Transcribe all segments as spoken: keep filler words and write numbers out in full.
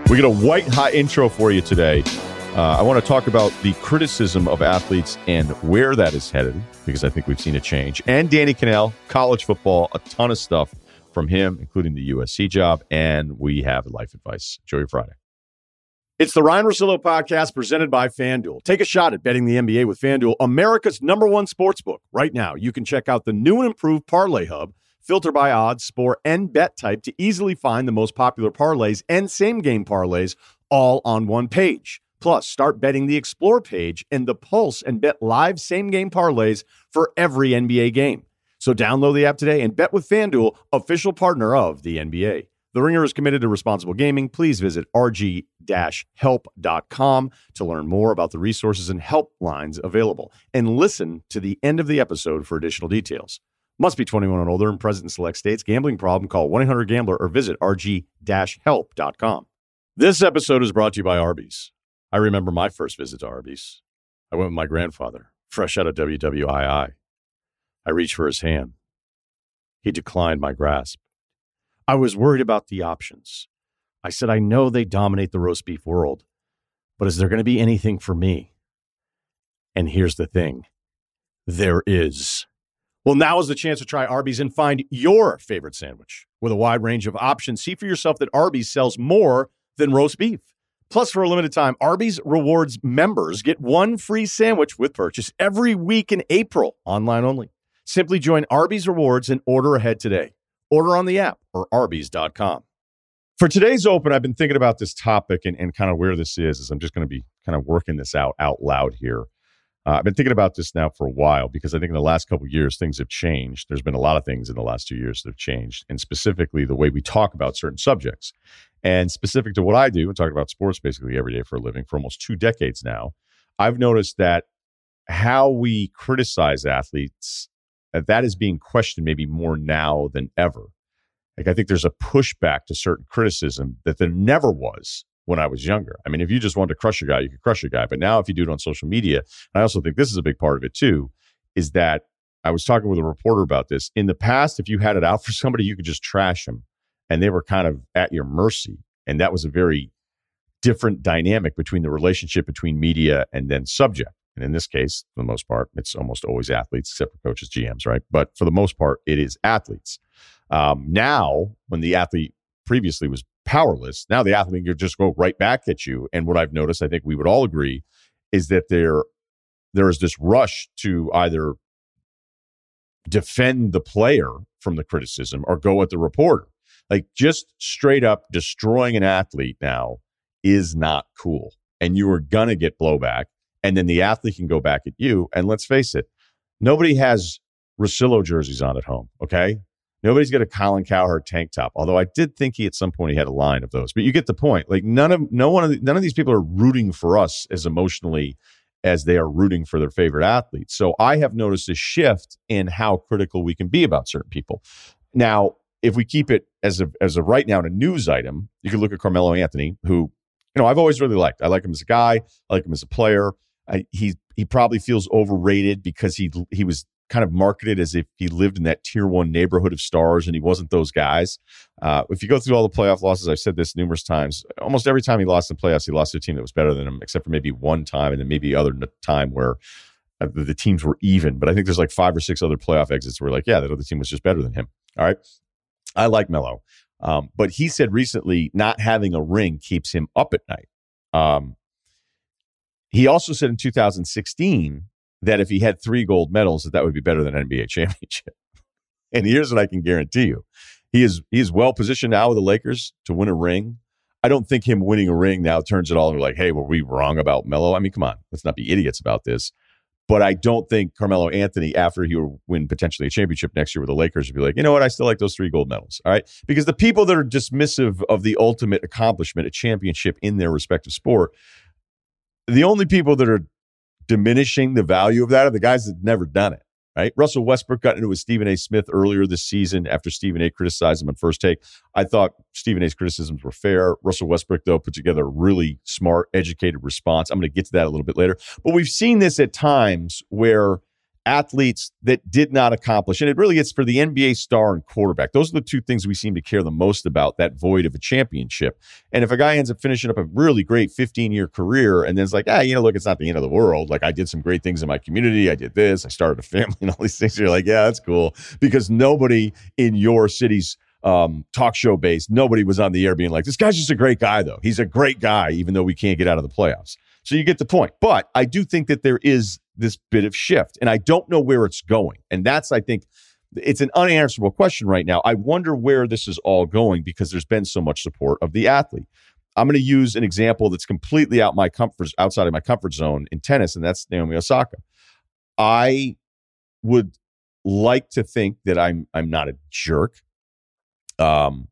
We get a white-hot intro for you today. Uh, I want to talk about the criticism of athletes and where that is headed, because I think we've seen a change. And Danny Kanell, college football, a ton of stuff from him, including the U S C job, and we have life advice. Enjoy your Friday. It's the Ryan Russillo podcast presented by FanDuel. Take a shot at betting the N B A with FanDuel, America's number one sportsbook. Right now, you can check out the new and improved Parlay Hub. Filter by odds, score, and bet type to easily find the most popular parlays and same-game parlays all on one page. Plus, start betting the Explore page and the Pulse and bet live same-game parlays for every N B A game. So download the app today and bet with FanDuel, official partner of the N B A. The Ringer is committed to responsible gaming. Please visit r g dash help dot com to learn more about the resources and helplines available. And listen to the end of the episode for additional details. Must be twenty-one and older and present in select states. Gambling problem? Call one eight hundred gambler or visit r g dash help dot com. This episode is brought to you by Arby's. I remember my first visit to Arby's. I went with my grandfather, fresh out of W W I I. I reached for his hand. He declined my grasp. I was worried about the options. I said, I know they dominate the roast beef world, but is there going to be anything for me? And here's the thing. There is. Well, now is the chance to try Arby's and find your favorite sandwich. With a wide range of options, see for yourself that Arby's sells more than roast beef. Plus, for a limited time, Arby's Rewards members get one free sandwich with purchase every week in April, online only. Simply join Arby's Rewards and order ahead today. Order on the app or arby's dot com. For today's open, I've been thinking about this topic and, and kind of where this is, as I'm just going to be kind of working this out out loud here. Uh, I've been thinking about this now for a while because I think in the last couple of years, things have changed. There's been a lot of things in the last two years that have changed, and specifically the way we talk about certain subjects. And specific to what I do, and talk about sports basically every day for a living for almost two decades now, I've noticed that how we criticize athletes, uh, that is being questioned maybe more now than ever. Like I think there's a pushback to certain criticism that there never was when I was younger. I mean, if you just wanted to crush a guy, you could crush a guy. But now if you do it on social media, and I also think this is a big part of it too, is that I was talking with a reporter about this. In the past, if you had it out for somebody, you could just trash them and they were kind of at your mercy. And that was a very different dynamic between the relationship between media and then subject. And in this case, for the most part, it's almost always athletes, except for coaches, G Ms, right? But for the most part, it is athletes. Um, now, when the athlete previously was powerless, now the athlete can just go right back at you. And what I've noticed, I think we would all agree, is that there there is this rush to either defend the player from the criticism or go at the reporter. Like just straight up destroying an athlete now is not cool. And you are going to get blowback. And then the athlete can go back at you. And let's face it, nobody has Russillo jerseys on at home, okay? Nobody's got a Colin Cowherd tank top, although I did think he at some point he had a line of those. But you get the point. Like none of no one of the, none of these people are rooting for us as emotionally as they are rooting for their favorite athletes. So I have noticed a shift in how critical we can be about certain people. Now, if we keep it as of as of right now in a news item, you can look at Carmelo Anthony, who you know I've always really liked. I like him as a guy. I like him as a player. I, he he probably feels overrated because he he was kind of marketed as if he lived in that tier one neighborhood of stars and he wasn't those guys. Uh, if you go through all the playoff losses, I've said this numerous times, almost every time he lost in playoffs, he lost to a team that was better than him, except for maybe one time and then maybe other time where uh, the teams were even. But I think there's like five or six other playoff exits where like, yeah, that other team was just better than him. All right. I like Melo. Um, but he said recently not having a ring keeps him up at night. Um, he also said in two thousand sixteen that if he had three gold medals, that that would be better than an N B A championship. And here's what I can guarantee you. He is he is well positioned now with the Lakers to win a ring. I don't think him winning a ring now turns it all into like, hey, were we wrong about Melo? I mean, come on. Let's not be idiots about this. But I don't think Carmelo Anthony, after he will win potentially a championship next year with the Lakers, would be like, you know what, I still like those three gold medals. All right. Because the people that are dismissive of the ultimate accomplishment, a championship in their respective sport, the only people that are diminishing the value of that are the guys that never done it. Right? Russell Westbrook got into it with Stephen A. Smith earlier this season after Stephen A. criticized him on First Take. I thought Stephen A.'s criticisms were fair. Russell Westbrook, though, put together a really smart, educated response. I'm going to get to that a little bit later. But we've seen this at times where athletes that did not accomplish. And it really is for the N B A star and quarterback. Those are the two things we seem to care the most about, that void of a championship. And if a guy ends up finishing up a really great fifteen-year career and then it's like, ah, you know, look, it's not the end of the world. Like, I did some great things in my community. I did this. I started a family and all these things. You're like, yeah, that's cool. Because nobody in your city's um, talk show base, nobody was on the air being like, this guy's just a great guy, though. He's a great guy, even though we can't get out of the playoffs. So you get the point. But I do think that there is this bit of shift, and I don't know where it's going. And that's, I think, it's an unanswerable question right now. I wonder where this is all going because there's been so much support of the athlete. I'm going to use an example that's completely out my comfort, outside of my comfort zone in tennis, and that's Naomi Osaka. I would like to think that I'm I'm not a jerk. Um,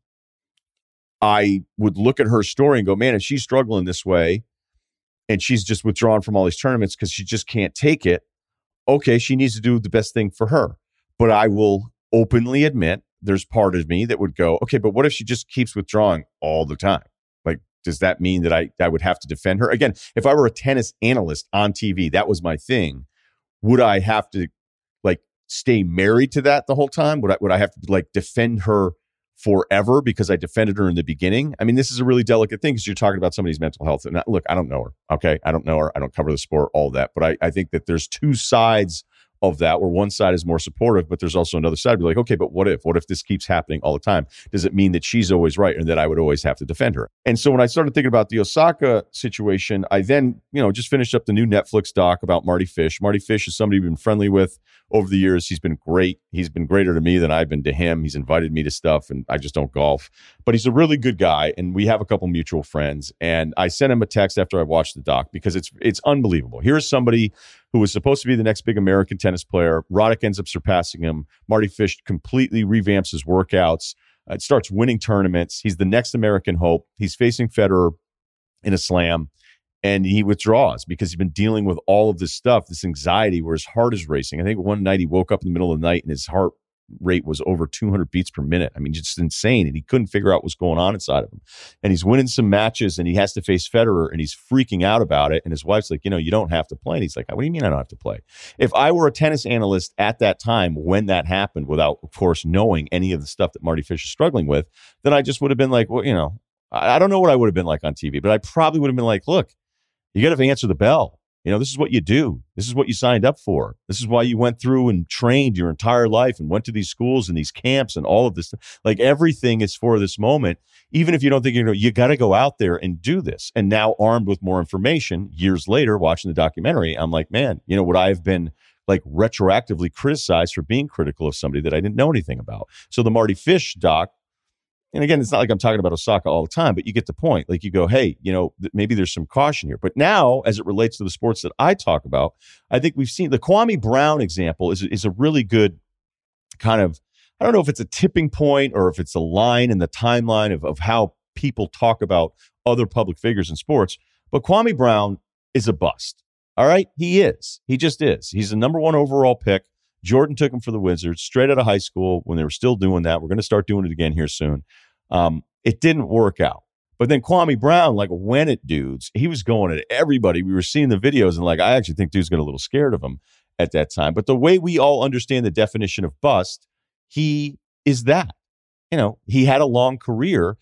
I would look at her story and go, man, if she's struggling this way, and she's just withdrawn from all these tournaments because she just can't take it, okay, she needs to do the best thing for her. But I will openly admit there's part of me that would go, okay, but what if she just keeps withdrawing all the time? Like, does that mean that I, I would have to defend her? Again, if I were a tennis analyst on T V, that was my thing, would I have to, like, stay married to that the whole time? Would I, would I have to, like, defend her forever because I defended her in the beginning? I mean, this is a really delicate thing because you're talking about somebody's mental health. And look, I don't know her. Okay. I don't know her. I don't cover the sport, all that. But I, I think that there's two sides of that where one side is more supportive, but there's also another side be like, okay, but what if? What if this keeps happening all the time? Does it mean that she's always right and that I would always have to defend her? And so when I started thinking about the Osaka situation, I then, you know, just finished up the new Netflix doc about Marty Fish. Marty Fish is somebody we've been friendly with over the years. He's been great. He's been greater to me than I've been to him. He's invited me to stuff and I just don't golf, but he's a really good guy. And we have a couple mutual friends. And I sent him a text after I watched the doc because it's, it's unbelievable. Here's somebody who was supposed to be the next big American tennis player. Roddick ends up surpassing him. Marty Fish completely revamps his workouts. Uh, it starts winning tournaments. He's the next American hope. He's facing Federer in a slam. And he withdraws because he's been dealing with all of this stuff, this anxiety where his heart is racing. I think one night he woke up in the middle of the night and his heart rate was over two hundred beats per minute. I mean, just insane. And he couldn't figure out what's going on inside of him. And he's winning some matches and he has to face Federer and he's freaking out about it. And his wife's like, you know, you don't have to play. And he's like, what do you mean I don't have to play? If I were a tennis analyst at that time when that happened, without, of course, knowing any of the stuff that Marty Fish is struggling with, then I just would have been like, well, you know, I, I don't know what I would have been like on T V, but I probably would have been like, look, you got to answer the bell. You know, this is what you do. This is what you signed up for. This is why you went through and trained your entire life and went to these schools and these camps and all of this. Like, everything is for this moment. Even if you don't think you know, you got to go out there and do this. And now, armed with more information, years later, watching the documentary, I'm like, man, you know, would I have been like retroactively criticized for being critical of somebody that I didn't know anything about? So the Marty Fish doc, and again, it's not like I'm talking about Osaka all the time, but you get the point. Like, you go, hey, you know, th- maybe there's some caution here. But now, as it relates to the sports that I talk about, I think we've seen the Kwame Brown example is, is a really good kind of, I don't know if it's a tipping point or if it's a line in the timeline of, of how people talk about other public figures in sports. But Kwame Brown is a bust. All right? He is. He just is. He's the number one overall pick. Jordan took him for the Wizards straight out of high school when they were still doing that. We're going to start doing it again here soon. Um, it didn't work out. But then Kwame Brown, like, when it dudes, he was going at everybody. We were seeing the videos and, like, I actually think dudes got a little scared of him at that time. But the way we all understand the definition of bust, he is that. You know, he had a long career,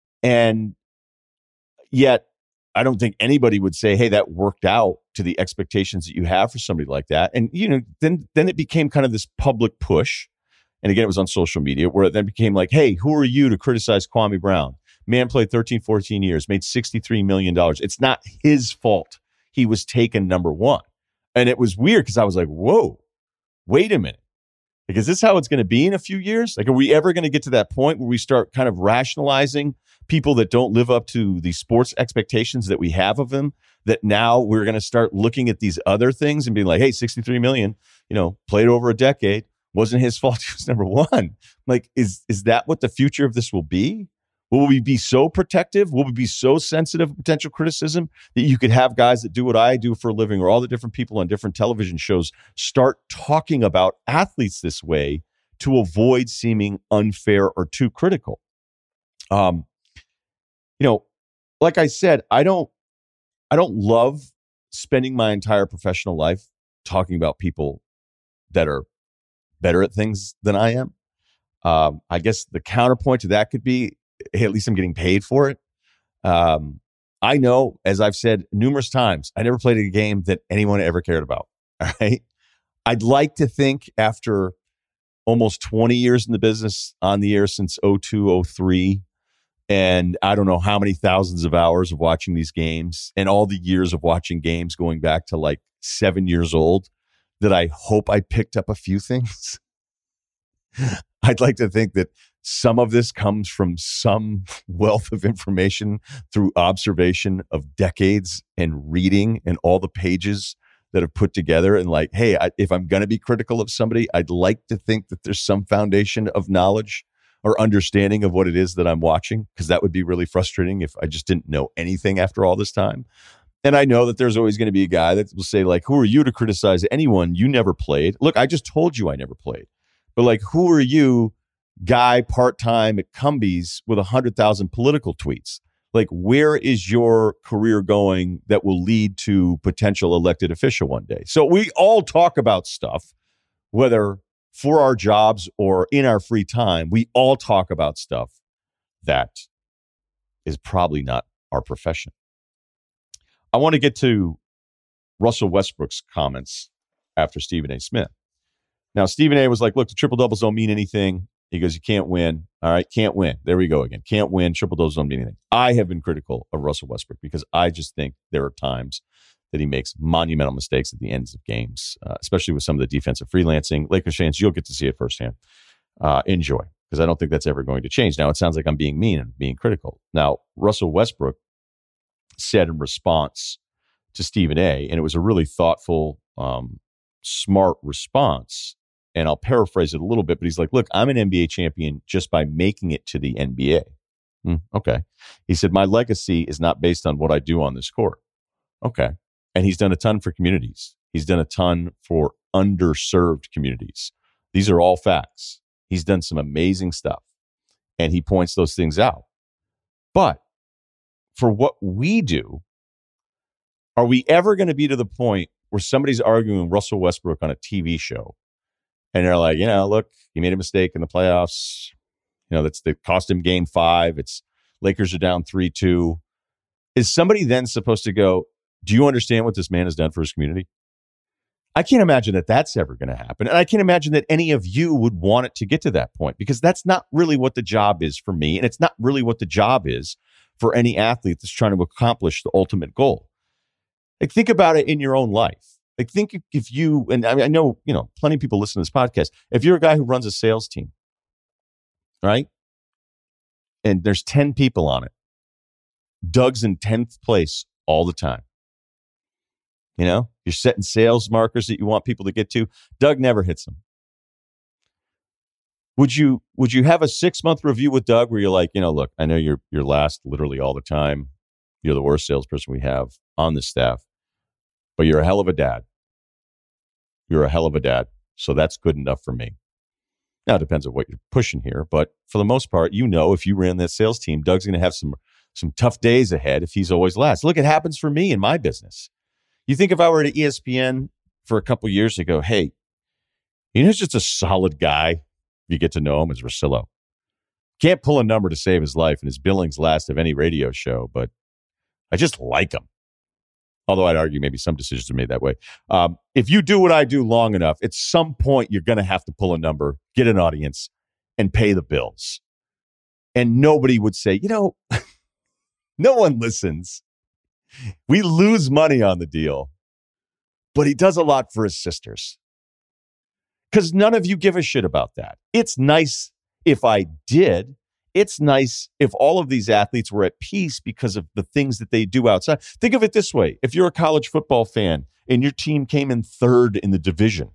and yet I don't think anybody would say, hey, that worked out to the expectations that you have for somebody like that. And, you know, then then it became kind of this public push. And again, it was on social media where it then became like, hey, who are you to criticize Kwame Brown? Man played thirteen, fourteen years, made sixty-three million dollars. It's not his fault he was taken number one. And it was weird because I was like, whoa, wait a minute. Like, is this how it's going to be in a few years? Like, are we ever going to get to that point where we start kind of rationalizing people that don't live up to the sports expectations that we have of them, that now we're going to start looking at these other things and being like, hey, sixty-three million, you know, played over a decade. Wasn't his fault he was number one. Like, is is that what the future of this will be? Will we be so protective? Will we be so sensitive to potential criticism that you could have guys that do what I do for a living, or all the different people on different television shows start talking about athletes this way to avoid seeming unfair or too critical? Um, you know, like I said, I don't, I don't love spending my entire professional life talking about people that are better at things than I am. Um, I guess the counterpoint to that could be, hey, at least I'm getting paid for it. Um, I know, as I've said numerous times, I never played a game that anyone ever cared about. All right. I'd like to think after almost twenty years in the business, on the air since oh two, oh three, and I don't know how many thousands of hours of watching these games and all the years of watching games going back to like seven years old, that I hope I picked up a few things. I'd like to think that some of this comes from some wealth of information through observation of decades and reading and all the pages that have put together. And like, hey, I, if I'm going to be critical of somebody, I'd like to think that there's some foundation of knowledge or understanding of what it is that I'm watching, because that would be really frustrating if I just didn't know anything after all this time. And I know that there's always going to be a guy that will say, like, who are you to criticize anyone you never played? Look, I just told you I never played. But like, who are you, guy part-time at Cumbies with one hundred thousand political tweets? Like, where is your career going that will lead to potential elected official one day? So we all talk about stuff, whether for our jobs or in our free time. We all talk about stuff that is probably not our profession. I want to get to Russell Westbrook's comments after Stephen A. Smith. Now, Stephen A. was like, look, the triple doubles don't mean anything. He goes, you can't win. All right, can't win. There we go again. Can't win. Triple doubles don't mean anything. I have been critical of Russell Westbrook because I just think there are times that he makes monumental mistakes at the ends of games, uh, especially with some of the defensive freelancing. Lakers fans, you'll get to see it firsthand. Uh, enjoy, because I don't think that's ever going to change. Now, it sounds like I'm being mean and being critical. Now, Russell Westbrook said in response to Stephen A., and it was a really thoughtful, um, smart response, and I'll paraphrase it a little bit, but he's like, look, I'm an N B A champion just by making it to the N B A. Hmm, okay. He said, my legacy is not based on what I do on this court. Okay. And he's done a ton for communities. He's done a ton for underserved communities. These are all facts. He's done some amazing stuff, and he points those things out. But for what we do, are we ever going to be to the point where somebody's arguing Russell Westbrook on a T V show and they're like, you know, look, he made a mistake in the playoffs. You know, that's that cost him game five. It's Lakers are down three two. Is somebody then supposed to go, do you understand what this man has done for his community? I can't imagine that that's ever going to happen. And I can't imagine that any of you would want it to get to that point, because that's not really what the job is for me. And it's not really what the job is for any athlete that's trying to accomplish the ultimate goal. Like, think about it in your own life. Like, think if you, and I mean, I know, you know, plenty of people listen to this podcast. If you're a guy who runs a sales team, right? And there's ten people on it, Doug's in tenth place all the time. You know, you're setting sales markers that you want people to get to. Doug never hits them. Would you, would you have a six month review with Doug where you're like, you know, look, I know you're, you're last literally all the time. You're the worst salesperson we have on the staff, but you're a hell of a dad. You're a hell of a dad. So that's good enough for me. Now, it depends on what you're pushing here, but for the most part, you know, if you ran that sales team, Doug's going to have some, some tough days ahead if he's always last. Look, it happens for me in my business. You think if I were at E S P N for a couple years ago, hey, you know, he's just a solid guy. You get to know him as Russillo. Can't pull a number to save his life, and his billings last of any radio show, but I just like him. Although I'd argue maybe some decisions are made that way. Um, if you do what I do long enough, at some point you're going to have to pull a number, get an audience, and pay the bills. And nobody would say, you know, no one listens. We lose money on the deal, but he does a lot for his sisters. Because none of you give a shit about that. It's nice if I did. It's nice if all of these athletes were at peace because of the things that they do outside. Think of it this way. If you're a college football fan and your team came in third in the division,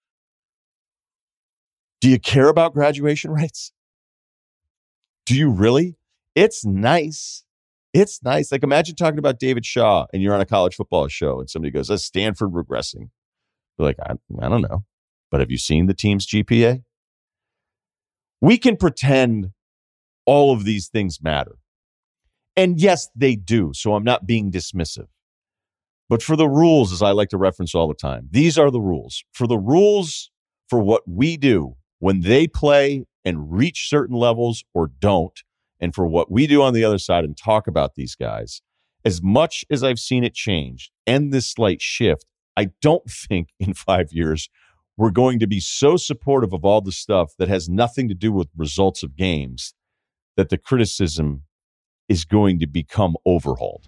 do you care about graduation rates? Do you really? It's nice. It's nice. Like, imagine talking about David Shaw and you're on a college football show and somebody goes, is Stanford regressing? You're like, I, I don't know. But have you seen the team's G P A? We can pretend all of these things matter. And yes, they do. So I'm not being dismissive. But for the rules, as I like to reference all the time, these are the rules. For the rules for what we do when they play and reach certain levels or don't, and for what we do on the other side and talk about these guys, as much as I've seen it change and this slight shift, I don't think in five years we're going to be so supportive of all the stuff that has nothing to do with results of games that the criticism is going to become overhauled.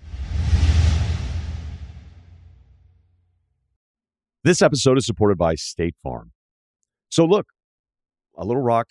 This episode is supported by State Farm. So look, a little rock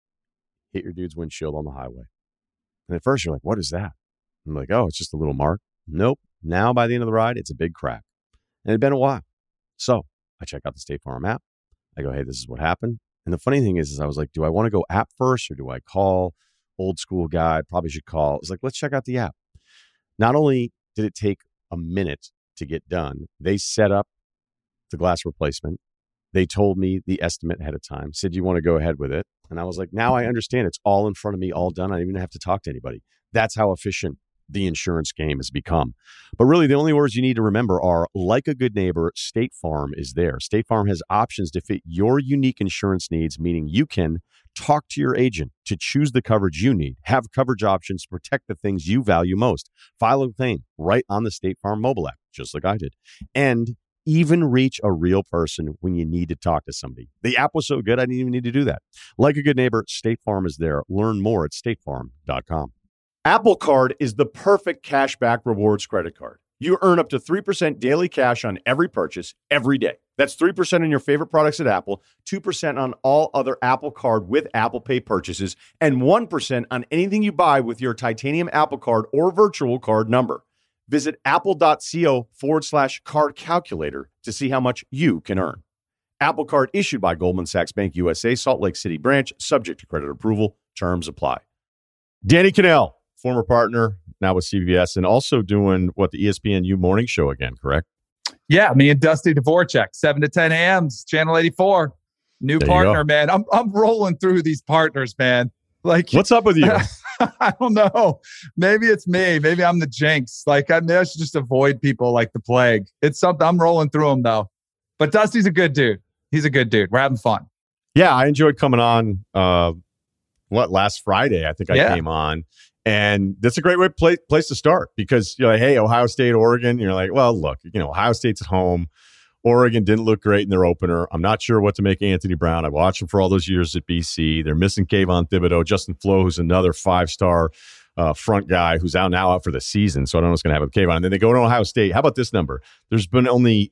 hit your dude's windshield on the highway. And at first you're like, what is that? I'm like, oh, it's just a little mark. Nope. Now by the end of the ride, it's a big crack. And it had been a while. So I check out the State Farm app. I go, hey, this is what happened. And the funny thing is, is I was like, do I want to go app first or do I call? Old school guy, probably should call. It's like, let's check out the app. Not only did it take a minute to get done, they set up the glass replacement. They told me the estimate ahead of time, said, you want to go ahead with it? And I was like, now I understand. It's all in front of me, all done. I don't even have to talk to anybody. That's how efficient the insurance game has become. But really, the only words you need to remember are, like a good neighbor, State Farm is there. State Farm has options to fit your unique insurance needs, meaning you can talk to your agent to choose the coverage you need, have coverage options to protect the things you value most, file a claim right on the State Farm mobile app, just like I did, and even reach a real person when you need to talk to somebody. The app was so good, I didn't even need to do that. Like a good neighbor, State Farm is there. Learn more at state farm dot com. Apple Card is the perfect cashback rewards credit card. You earn up to three percent daily cash on every purchase every day. That's three percent on your favorite products at Apple, two percent on all other Apple Card with Apple Pay purchases, and one percent on anything you buy with your titanium Apple Card or virtual card number. Visit apple.co forward slash card calculator to see how much you can earn. Apple Card issued by Goldman Sachs Bank U S A, Salt Lake City branch, subject to credit approval. Terms apply. Danny Kanell, former partner, now with C B S, and also doing what the E S P N U morning show again, correct? Yeah, me and Dusty Dvorak, seven to ten a.m., Channel eighty-four. New there partner, man. I'm I'm rolling through these partners, man. Like, what's up with you? I don't know. Maybe it's me. Maybe I'm the jinx. Like, I, I should just avoid people like the plague. It's something. I'm rolling through them, though. But Dusty's a good dude. He's a good dude. We're having fun. Yeah, I enjoyed coming on, uh, what, last Friday, I think I yeah. came on. And that's a great way, play, place to start because you're like, hey, Ohio State, Oregon. You're like, well, look, you know, Ohio State's at home. Oregon didn't look great in their opener. I'm not sure what to make of Anthony Brown. I watched him for all those years at B C. They're missing Kayvon Thibodeau. Justin Flo, who's another five-star uh, front guy who's out now out for the season. So I don't know what's going to happen with Kayvon. And then they go to Ohio State. How about this number? There's been only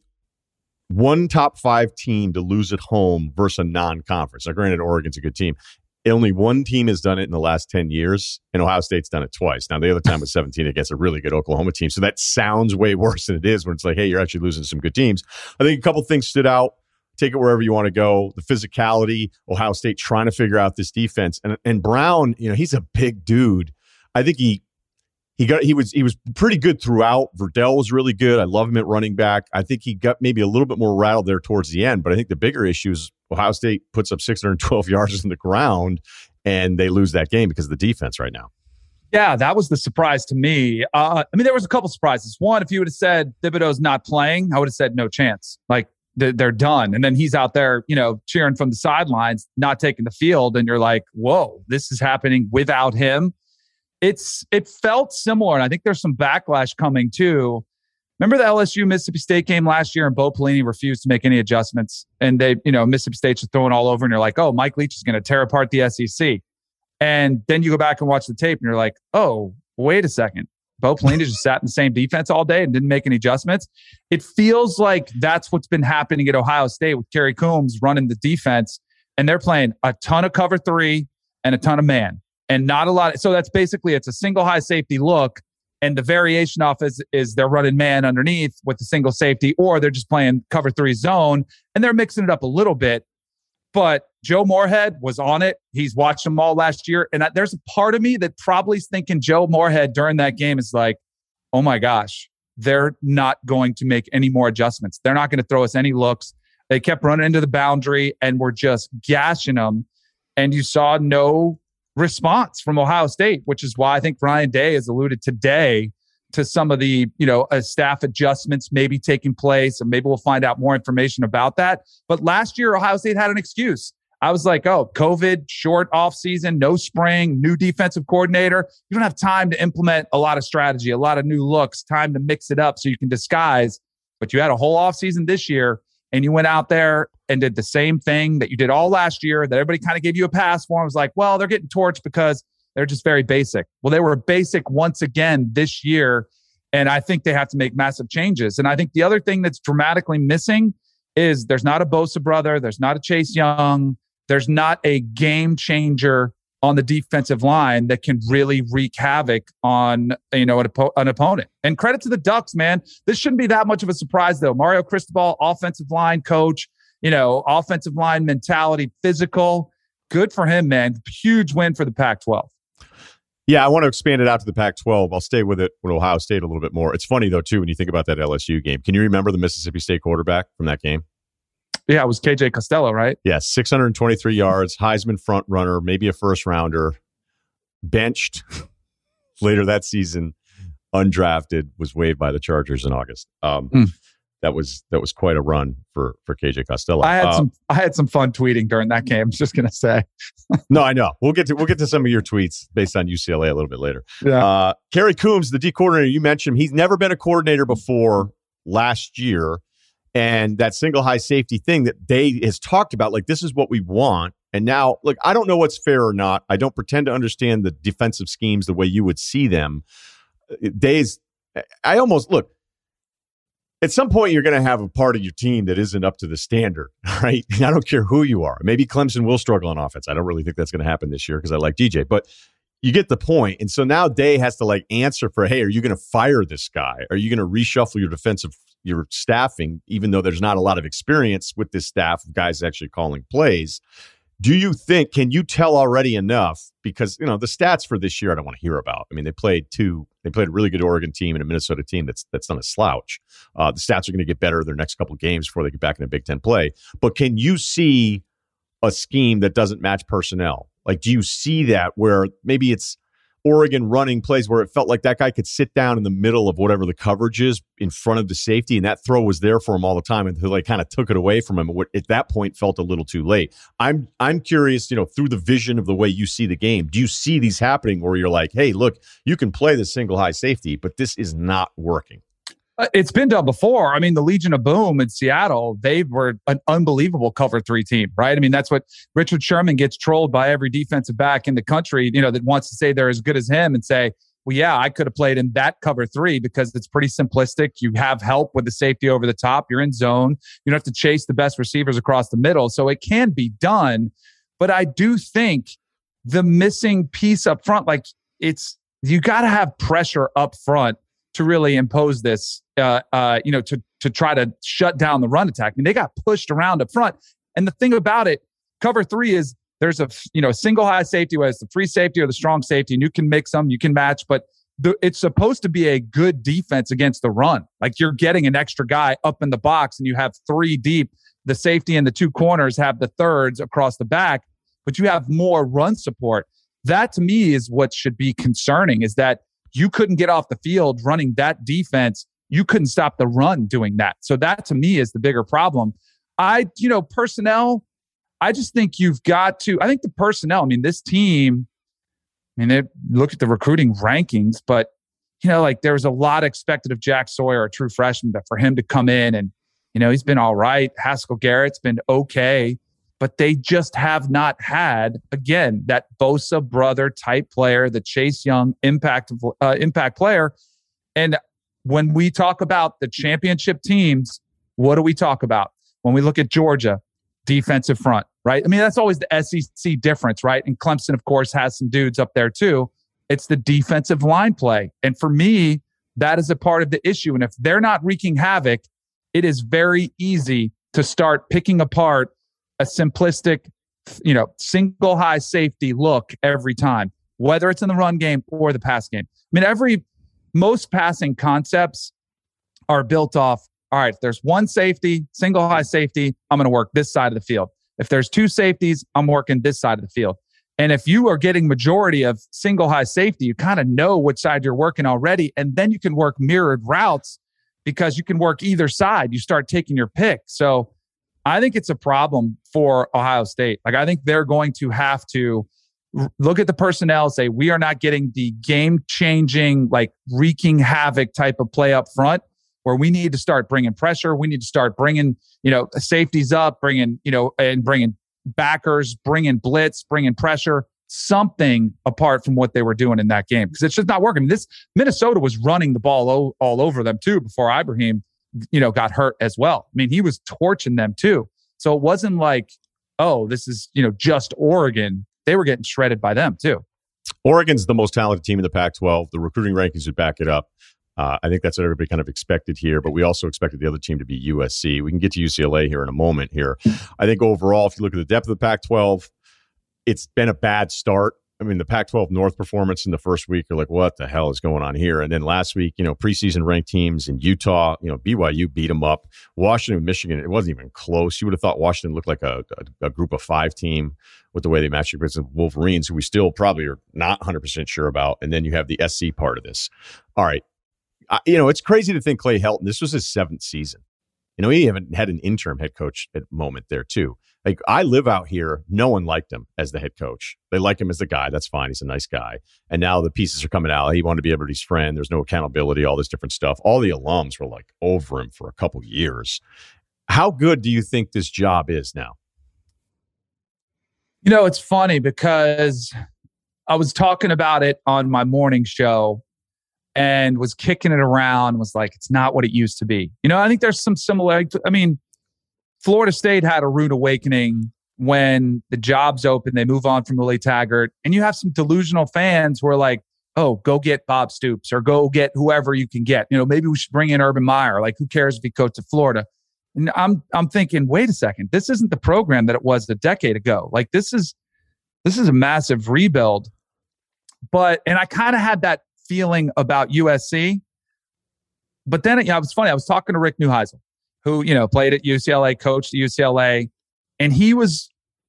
one top five team to lose at home versus a non-conference. Now, granted, Oregon's a good team. Only one team has done it in the last ten years, and Ohio State's done it twice. Now, the other time was seventeen against a really good Oklahoma team. So that sounds way worse than it is when it's like, hey, you're actually losing some good teams. I think a couple things stood out. Take it wherever you want to go. The physicality, Ohio State trying to figure out this defense. And, and Brown, you know, he's a big dude. I think he he got he was he was pretty good throughout. Verdell was really good. I love him at running back. I think he got maybe a little bit more rattled there towards the end. But I think the bigger issue is Ohio State puts up six hundred twelve yards in the ground, and they lose that game because of the defense right now. Yeah, that was the surprise to me. Uh, I mean, there was a couple surprises. One, if you would have said Thibodeau's not playing, I would have said no chance. Like, they're done. And then he's out there, you know, cheering from the sidelines, not taking the field. And you're like, whoa, this is happening without him. It's It felt similar. And I think there's some backlash coming too. Remember the L S U Mississippi State game last year and Bo Pelini refused to make any adjustments and they, you know, Mississippi State's just throwing all over and you're like, oh, Mike Leach is going to tear apart the S E C. And then you go back and watch the tape and you're like, oh, wait a second. Bo Pelini just sat in the same defense all day and didn't make any adjustments. It feels like that's what's been happening at Ohio State with Kerry Coombs running the defense. And they're playing a ton of cover three and a ton of man and not a lot. Of, so that's basically, it's a single high safety look. And the variation off is, is they're running man underneath with the single safety, or they're just playing cover three zone and they're mixing it up a little bit. But Joe Moorhead was on it. He's watched them all last year. And I, there's a part of me that probably is thinking Joe Moorhead during that game is like, oh my gosh, they're not going to make any more adjustments. They're not going to throw us any looks. They kept running into the boundary and were just gashing them. And you saw no response from Ohio State, which is why I think Ryan Day has alluded today to some of the, you know, uh, staff adjustments maybe taking place, and maybe we'll find out more information about that. But last year, Ohio State had an excuse. I was like, oh, COVID, short off season, no spring, new defensive coordinator. You don't have time to implement a lot of strategy, a lot of new looks, time to mix it up so you can disguise. But you had a whole off season this year, and you went out there and did the same thing that you did all last year that everybody kind of gave you a pass for. It was like, well, they're getting torched because they're just very basic. Well, they were basic once again this year, and I think they have to make massive changes. And I think the other thing that's dramatically missing is there's not a Bosa brother, there's not a Chase Young, there's not a game changer on the defensive line that can really wreak havoc on, you know, an, oppo- an opponent. And credit to the Ducks, man. This shouldn't be that much of a surprise, though. Mario Cristobal, offensive line coach, you know, offensive line mentality, physical. Good for him, man. Huge win for the Pac twelve. Yeah, I want to expand it out to the Pac twelve. I'll stay with it with Ohio State a little bit more. It's funny, though, too, when you think about that L S U game. Can you remember the Mississippi State quarterback from that game? Yeah, it was K J Costello, right? Yeah, six hundred twenty-three yards, Heisman front runner, maybe a first rounder, benched later that season, undrafted, was waived by the Chargers in August. Um, mm. That was that was quite a run for for K J Costello. I had uh, some I had some fun tweeting during that game. I was just gonna say. No, I know. We'll get to we'll get to some of your tweets based on U C L A a little bit later. Yeah. Uh, Kerry Coombs, the D coordinator, you mentioned him. He's never been a coordinator before last year. And that single high safety thing that Day has talked about, like, this is what we want. And now, look, I don't know what's fair or not. I don't pretend to understand the defensive schemes the way you would see them. Day's, I almost, look, at some point you're going to have a part of your team that isn't up to the standard, right? And I don't care who you are. Maybe Clemson will struggle on offense. I don't really think that's going to happen this year because I like D J. But you get the point. And so now Day has to, like, answer for, hey, are you going to fire this guy? Are you going to reshuffle your defensive your staffing, even though there's not a lot of experience with this staff of guys actually calling plays? Do you think, can you tell already enough? Because, you know, the stats for this year, I don't want to hear about. I mean, they played two, they played a really good Oregon team and a Minnesota team that's that's not a slouch. Uh, the stats are going to get better their next couple of games before they get back in a Big Ten play. But can you see a scheme that doesn't match personnel? Like, do you see that where maybe it's Oregon running plays where it felt like that guy could sit down in the middle of whatever the coverage is in front of the safety, and that throw was there for him all the time until they kind of took it away from him. At that point, felt a little too late. I'm I'm curious, you know, through the vision of the way you see the game, do you see these happening where you're like, hey, look, you can play the single high safety, but this is not working? Uh, it's been done before. I mean, the Legion of Boom in Seattle, they were an unbelievable cover three team, right? I mean, that's what Richard Sherman gets trolled by every defensive back in the country, you know, that wants to say they're as good as him and say, well, yeah, I could have played in that cover three because it's pretty simplistic. You have help with the safety over the top. You're in zone. You don't have to chase the best receivers across the middle. So it can be done. But I do think the missing piece up front, like it's, you got to have pressure up front to really impose this, uh, uh, you know, to to try to shut down the run attack. I mean, they got pushed around up front. And the thing about it, cover three is there's a, you know, single high safety, whether it's the free safety or the strong safety, and you can mix them, you can match, but the, it's supposed to be a good defense against the run. Like you're getting an extra guy up in the box and you have three deep. The safety and the two corners have the thirds across the back, but you have more run support. That to me is what should be concerning, is that you couldn't get off the field running that defense. You couldn't stop the run doing that. So that to me is the bigger problem. I, you know, personnel, I just think you've got to, I think the personnel, I mean, this team, I mean, they look at the recruiting rankings, but, you know, like there was a lot expected of Jack Sawyer, a true freshman, but for him to come in and, you know, he's been all right. Haskell Garrett's been okay. But they just have not had, again, that Bosa brother type player, the Chase Young impact uh, impact player. And when we talk about the championship teams, what do we talk about? When we look at Georgia, defensive front, right? I mean, that's always the S E C difference, right? And Clemson, of course, has some dudes up there too. It's the defensive line play. And for me, that is a part of the issue. And if they're not wreaking havoc, it is very easy to start picking apart a simplistic, you know, single high safety look every time, whether it's in the run game or the pass game. I mean, every, most passing concepts are built off, all right, if there's one safety, single high safety, I'm going to work this side of the field. If there's two safeties, I'm working this side of the field. And if you are getting majority of single high safety, you kind of know which side you're working already. And then you can work mirrored routes because you can work either side. You start taking your pick. So I think it's a problem for Ohio State. Like, I think they're going to have to look at the personnel, say, we are not getting the game-changing, like wreaking havoc type of play up front, where we need to start bringing pressure. We need to start bringing, you know, safeties up, bringing, you know, and bringing backers, bringing blitz, bringing pressure, something apart from what they were doing in that game. Because it's just not working. This Minnesota was running the ball o- all over them too before Ibrahim, you know, got hurt as well. I mean, he was torching them too. So it wasn't like, oh, this is, you know, just Oregon. They were getting shredded by them too. Oregon's the most talented team in the Pac twelve. The recruiting rankings would back it up. Uh, I think that's what everybody kind of expected here, but we also expected the other team to be U S C. We can get to U C L A here in a moment here. I think overall, if you look at the depth of the Pac twelve, it's been a bad start. I mean, the Pac twelve North performance in the first week, you're like, what the hell is going on here? And then last week, you know, preseason ranked teams in Utah, you know, B Y U beat them up. Washington, Michigan, it wasn't even close. You would have thought Washington looked like a, a, a group of five team with the way they matched against the Wolverines, who we still probably are not one hundred percent sure about. And then you have the S C part of this. All right. I, you know, it's crazy to think Clay Helton, this was his seventh season. You know, he haven't had an interim head coach at moment there too. Like, I live out here. No one liked him as the head coach. They like him as the guy. That's fine. He's a nice guy. And now the pieces are coming out. He wanted to be everybody's friend. There's no accountability, all this different stuff. All the alums were like over him for a couple years. How good do you think this job is now? You know, it's funny because I was talking about it on my morning show and was kicking it around, was like, it's not what it used to be. You know, I think there's some similarity. I mean, Florida State had a rude awakening when the job's open, they move on from Willie Taggart, and you have some delusional fans who are like, oh, go get Bob Stoops or go get whoever you can get. You know, maybe we should bring in Urban Meyer. Like, who cares if he coached at Florida? And I'm I'm thinking, wait a second, this isn't the program that it was a decade ago. Like, this is this is a massive rebuild. But, and I kind of had that feeling about U S C. But then, you know, it was funny. I was talking to Rick Neuheisel, who, you know, played at U C L A, coached at U C L A, and he was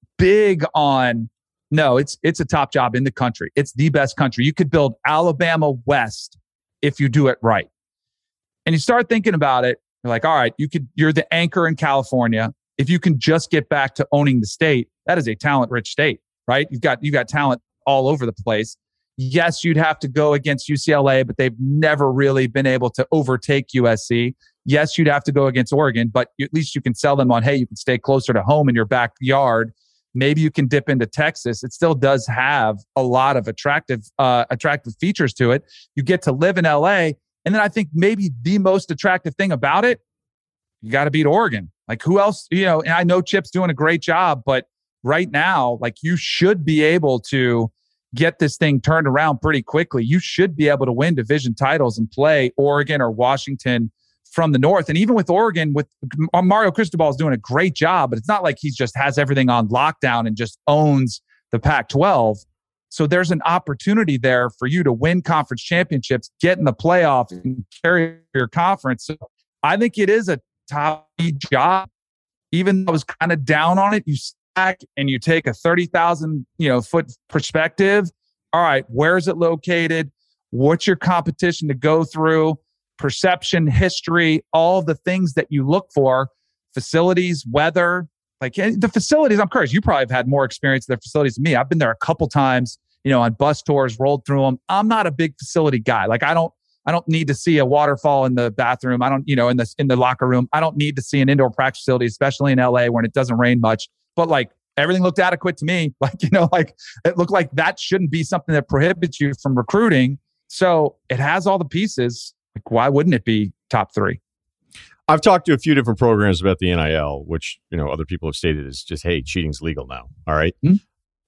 big on, no, it's it's a top job in the country. It's the best country. You could build Alabama West if you do it right. And you start thinking about it, you're like, all right, you could, you're the anchor in California. If you can just get back to owning the state, that is a talent-rich state, right? You've got you've got talent all over the place. Yes, you'd have to go against U C L A, but they've never really been able to overtake U S C. Yes, you'd have to go against Oregon, but you, at least you can sell them on, hey, you can stay closer to home in your backyard. Maybe you can dip into Texas. It still does have a lot of attractive uh, attractive features to it. You get to live in L A. And then I think maybe the most attractive thing about it, you got to beat Oregon. Like, who else? You know, and I know Chip's doing a great job, but right now, like, you should be able to get this thing turned around pretty quickly. You should be able to win division titles and play Oregon or Washington from the north. And even with Oregon, with Mario Cristobal is doing a great job, but it's not like he just has everything on lockdown and just owns the Pac twelve. So there's an opportunity there for you to win conference championships, get in the playoff, and carry your conference. So I think it is a top job. Even though I was kind of down on it, you stack and you take a thirty thousand, you know, foot perspective. All right, where is it located? What's your competition to go through? Perception, history, all the things that you look for, facilities, weather, like the facilities. I'm curious, you probably have had more experience with their facilities than me. I've been there a couple times, you know, on bus tours, rolled through them. I'm not a big facility guy. Like, I don't, I don't need to see a waterfall in the bathroom. I don't, you know, in the, in the locker room. I don't need to see an indoor practice facility, especially in L A when it doesn't rain much. But like, everything looked adequate to me. Like, you know, like it looked like that shouldn't be something that prohibits you from recruiting. So it has all the pieces. Like, why wouldn't it be top three? I've talked to a few different programs about the N I L, which, you know, other people have stated is just, hey, cheating's legal now. All right. Mm-hmm.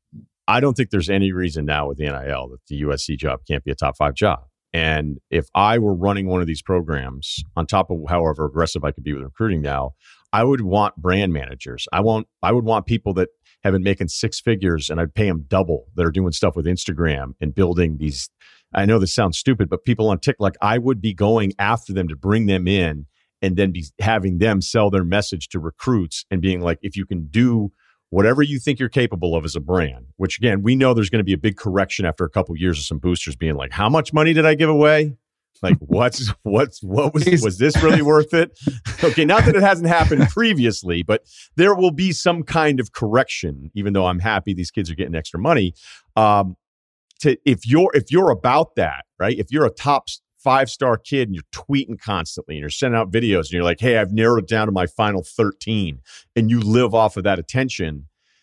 I don't think there's any reason now with the N I L that the U S C job can't be a top five job. And if I were running one of these programs, on top of however aggressive I could be with recruiting now, I would want brand managers. I want, I would want people that have been making six figures, and I'd pay them double, that are doing stuff with Instagram and building these. I know this sounds stupid, but people on TikTok, like, I would be going after them to bring them in and then be having them sell their message to recruits and being like, if you can do whatever you think you're capable of as a brand, which again, we know there's going to be a big correction after a couple of years of some boosters being like, how much money did I give away? Like, what's, what's, what was, was this really worth it? Okay. Not that it hasn't happened previously, but there will be some kind of correction, even though I'm happy these kids are getting extra money. Um, to, if you're, if you're about that, right? If you're a top five-star kid and you're tweeting constantly and you're sending out videos and you're like, hey, I've narrowed it down to my final thirteen, and you live off of that attention,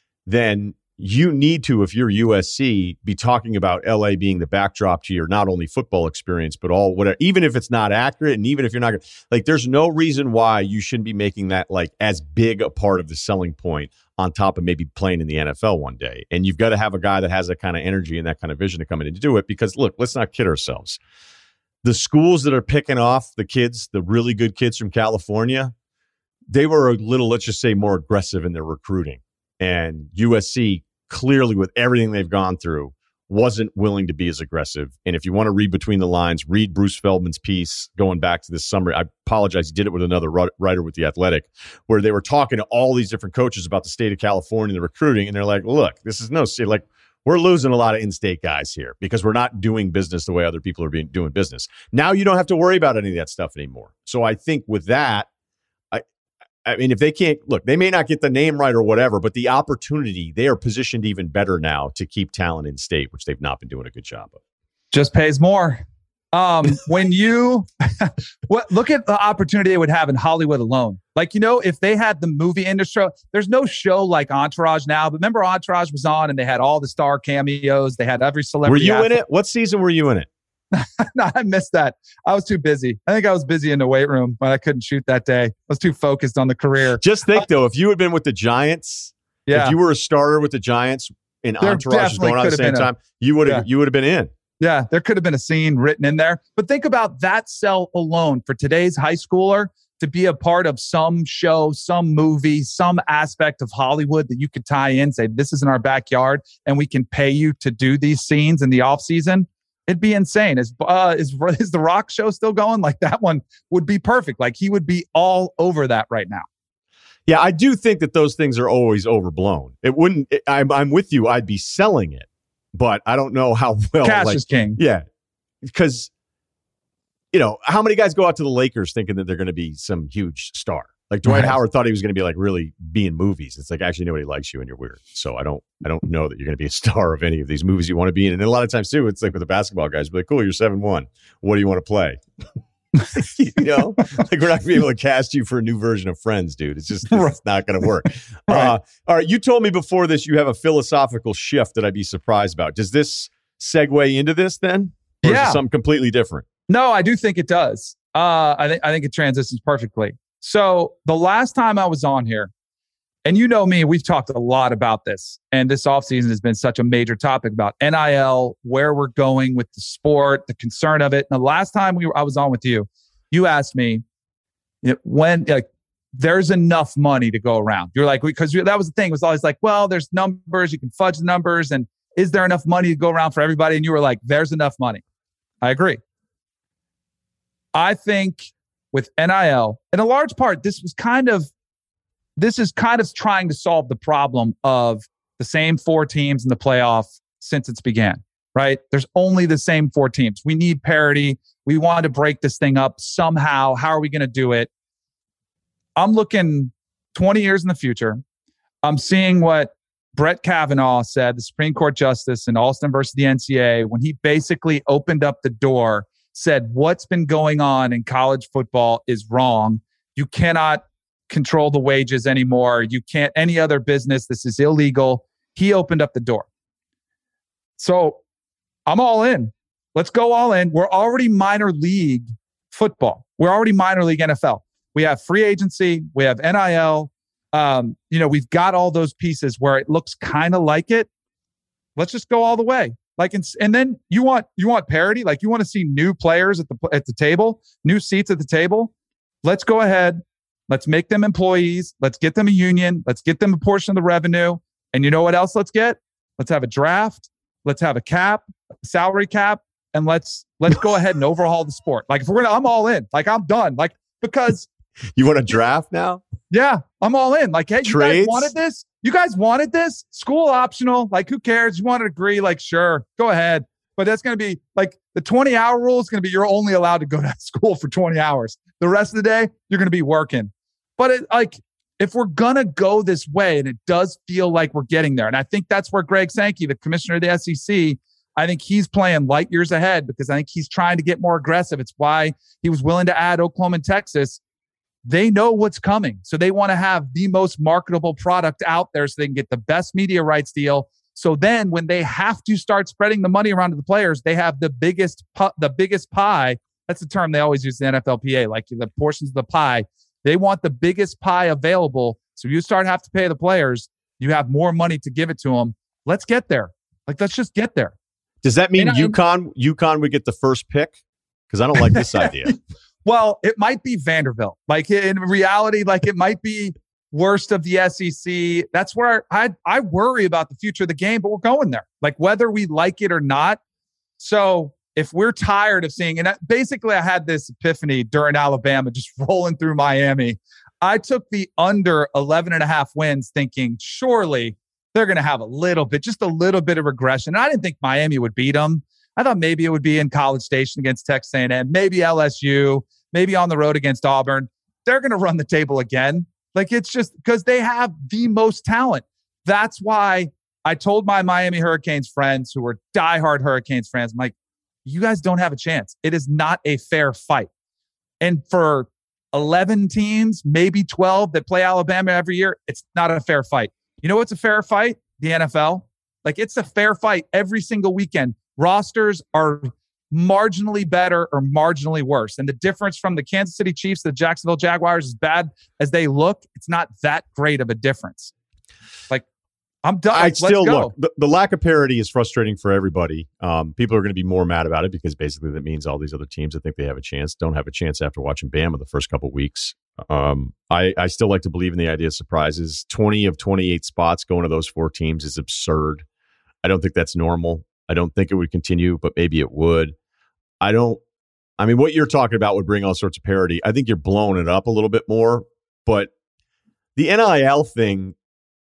then you need to, if you're U S C, be talking about L A being the backdrop to your not only football experience, but all whatever, even if it's not accurate and even if you're not going to, like, there's no reason why you shouldn't be making that like as big a part of the selling point on top of maybe playing in the N F L one day. And you've got to have a guy that has that kind of energy and that kind of vision to come in and do it, because look, let's not kid ourselves. The schools that are picking off the kids, the really good kids from California, they were a little, let's just say, more aggressive in their recruiting. And U S C, clearly with everything they've gone through, wasn't willing to be as aggressive. And if you want to read between the lines, read Bruce Feldman's piece going back to this summer. I apologize, he did it with another writer with The Athletic, where they were talking to all these different coaches about the state of California and the recruiting. And they're like, look, this is no, like, we're losing a lot of in-state guys here because we're not doing business the way other people are being doing business. Now you don't have to worry about any of that stuff anymore. So I think with that, I, I mean, if they can't, look, they may not get the name right or whatever, but the opportunity, they are positioned even better now to keep talent in state, which they've not been doing a good job of. Just pays more. Um, when you what, look at the opportunity they would have in Hollywood alone. Like, you know, if they had the movie industry, there's no show like Entourage now, but remember Entourage was on and they had all the star cameos. They had every celebrity. Were you athlete. in it? What season were you in it? No, I missed that. I was too busy. I think I was busy in the weight room, but I couldn't shoot that day. I was too focused on the career. Just think, uh, though, if you had been with the Giants, yeah. if you were a starter with the Giants and Entourage was going on at the same time, a, you would have yeah. you would have been in. Yeah, there could have been a scene written in there. But think about that sell alone for today's high schooler to be a part of some show, some movie, some aspect of Hollywood that you could tie in, say, this is in our backyard, and we can pay you to do these scenes in the off season. It'd be insane. Is, uh, is, is The Rock show still going? Like, that one would be perfect. Like, he would be all over that right now. Yeah, I do think that those things are always overblown. It wouldn't, it, I'm, I'm with you. I'd be selling it. But I don't know how well. Cash like, is king. Yeah. Because, you know, how many guys go out to the Lakers thinking that they're going to be some huge star? Like Dwight right. Howard thought he was going to be like really be in movies. It's like, actually nobody likes you and you're weird. So I don't I don't know that you're going to be a star of any of these movies you want to be in. And a lot of times too, it's like with the basketball guys, be like, cool, you're seven one. What do you want to play? You know, like we're not gonna be able to cast you for a new version of Friends, dude. It's just it's not gonna work. Right. Uh, all right, you told me before this you have a philosophical shift that I'd be surprised about. Does this segue into this then? Or yeah, is it something completely different? No, I do think it does. Uh, I think I think it transitions perfectly. So the last time I was on here, and you know me, we've talked a lot about this, and this offseason has been such a major topic about N I L, where we're going with the sport, the concern of it. And the last time we were, I was on with you, you asked me you know, when like there's enough money to go around. You're like, because that was the thing. It was always like, well, there's numbers, you can fudge the numbers, and is there enough money to go around for everybody? And you were like, there's enough money. I agree. I think with N I L, in a large part, this was kind of This is kind of trying to solve the problem of the same four teams in the playoff since it's began, right? There's only the same four teams. We need parity. We want to break this thing up somehow. How are we going to do it? I'm looking twenty years in the future. I'm seeing what Brett Kavanaugh said, the Supreme Court Justice in Alston versus the N C A A, when he basically opened up the door, said what's been going on in college football is wrong. You cannot control the wages anymore. You can't, any other business, this is illegal. He opened up the door. So I'm all in. Let's go all in. We're already minor league football. We're already minor league N F L. We have free agency. We have N I L. Um, you know, we've got all those pieces where it looks kind of like it. Let's just go all the way. Like, and, and then you want, you want parity. Like you want to see new players at the, at the table, new seats at the table. Let's go ahead. Let's make them employees. Let's get them a union. Let's get them a portion of the revenue. And you know what else let's get? Let's have a draft. Let's have a cap, a salary cap, and let's let's go ahead and overhaul the sport. Like if we're gonna, I'm all in. Like I'm done. Like because You want a draft now? Yeah, I'm all in. Like, hey, Trades? You guys wanted this? You guys wanted this? School optional. Like, who cares? You want to agree? Like, sure, go ahead. But that's going to be like the twenty hour rule is going to be you're only allowed to go to school for twenty hours. The rest of the day, you're going to be working. But it, like, if we're going to go this way, and it does feel like we're getting there, and I think that's where Greg Sankey, the commissioner of the S E C, I think he's playing light years ahead because I think he's trying to get more aggressive. It's why he was willing to add Oklahoma and Texas. They know what's coming. So they want to have the most marketable product out there so they can get the best media rights deal. So then when they have to start spreading the money around to the players, they have the biggest pu- the biggest pie. That's the term they always use in the N F L P A, like the portions of the pie. They want the biggest pie available. So you start have to pay the players. You have more money to give it to them. Let's get there. Like, let's just get there. Does that mean And UConn UConn would get the first pick? Because I don't like this idea. Well, it might be Vanderbilt. Like, in reality, like it might be worst of the S E C. That's where I I worry about the future of the game, but we're going there. Like, whether we like it or not. So if we're tired of seeing, and basically I had this epiphany during Alabama, just rolling through Miami. I took the under eleven and a half wins thinking surely they're going to have a little bit, just a little bit of regression. And I didn't think Miami would beat them. I thought maybe it would be in College Station against Texas A and M, maybe L S U, maybe on the road against Auburn. They're going to run the table again. Like, it's just because they have the most talent. That's why I told my Miami Hurricanes friends who were diehard Hurricanes fans, I'm like, you guys don't have a chance. It is not a fair fight. And for eleven teams, maybe twelve that play Alabama every year, it's not a fair fight. You know what's a fair fight? The N F L. Like, it's a fair fight every single weekend. Rosters are marginally better or marginally worse. And the difference from the Kansas City Chiefs to the Jacksonville Jaguars, as bad as they look, it's not that great of a difference. Like, I'm done. I Let's still go. look, the, the lack of parity is frustrating for everybody. Um, people are going to be more mad about it because basically that means all these other teams that think they have a chance don't have a chance after watching Bama the first couple weeks. Um, I, I still like to believe in the idea of surprises. twenty of twenty-eight spots going to those four teams is absurd. I don't think that's normal. I don't think it would continue, but maybe it would. I don't, I mean, what you're talking about would bring all sorts of parity. I think you're blowing it up a little bit more, but the N I L thing,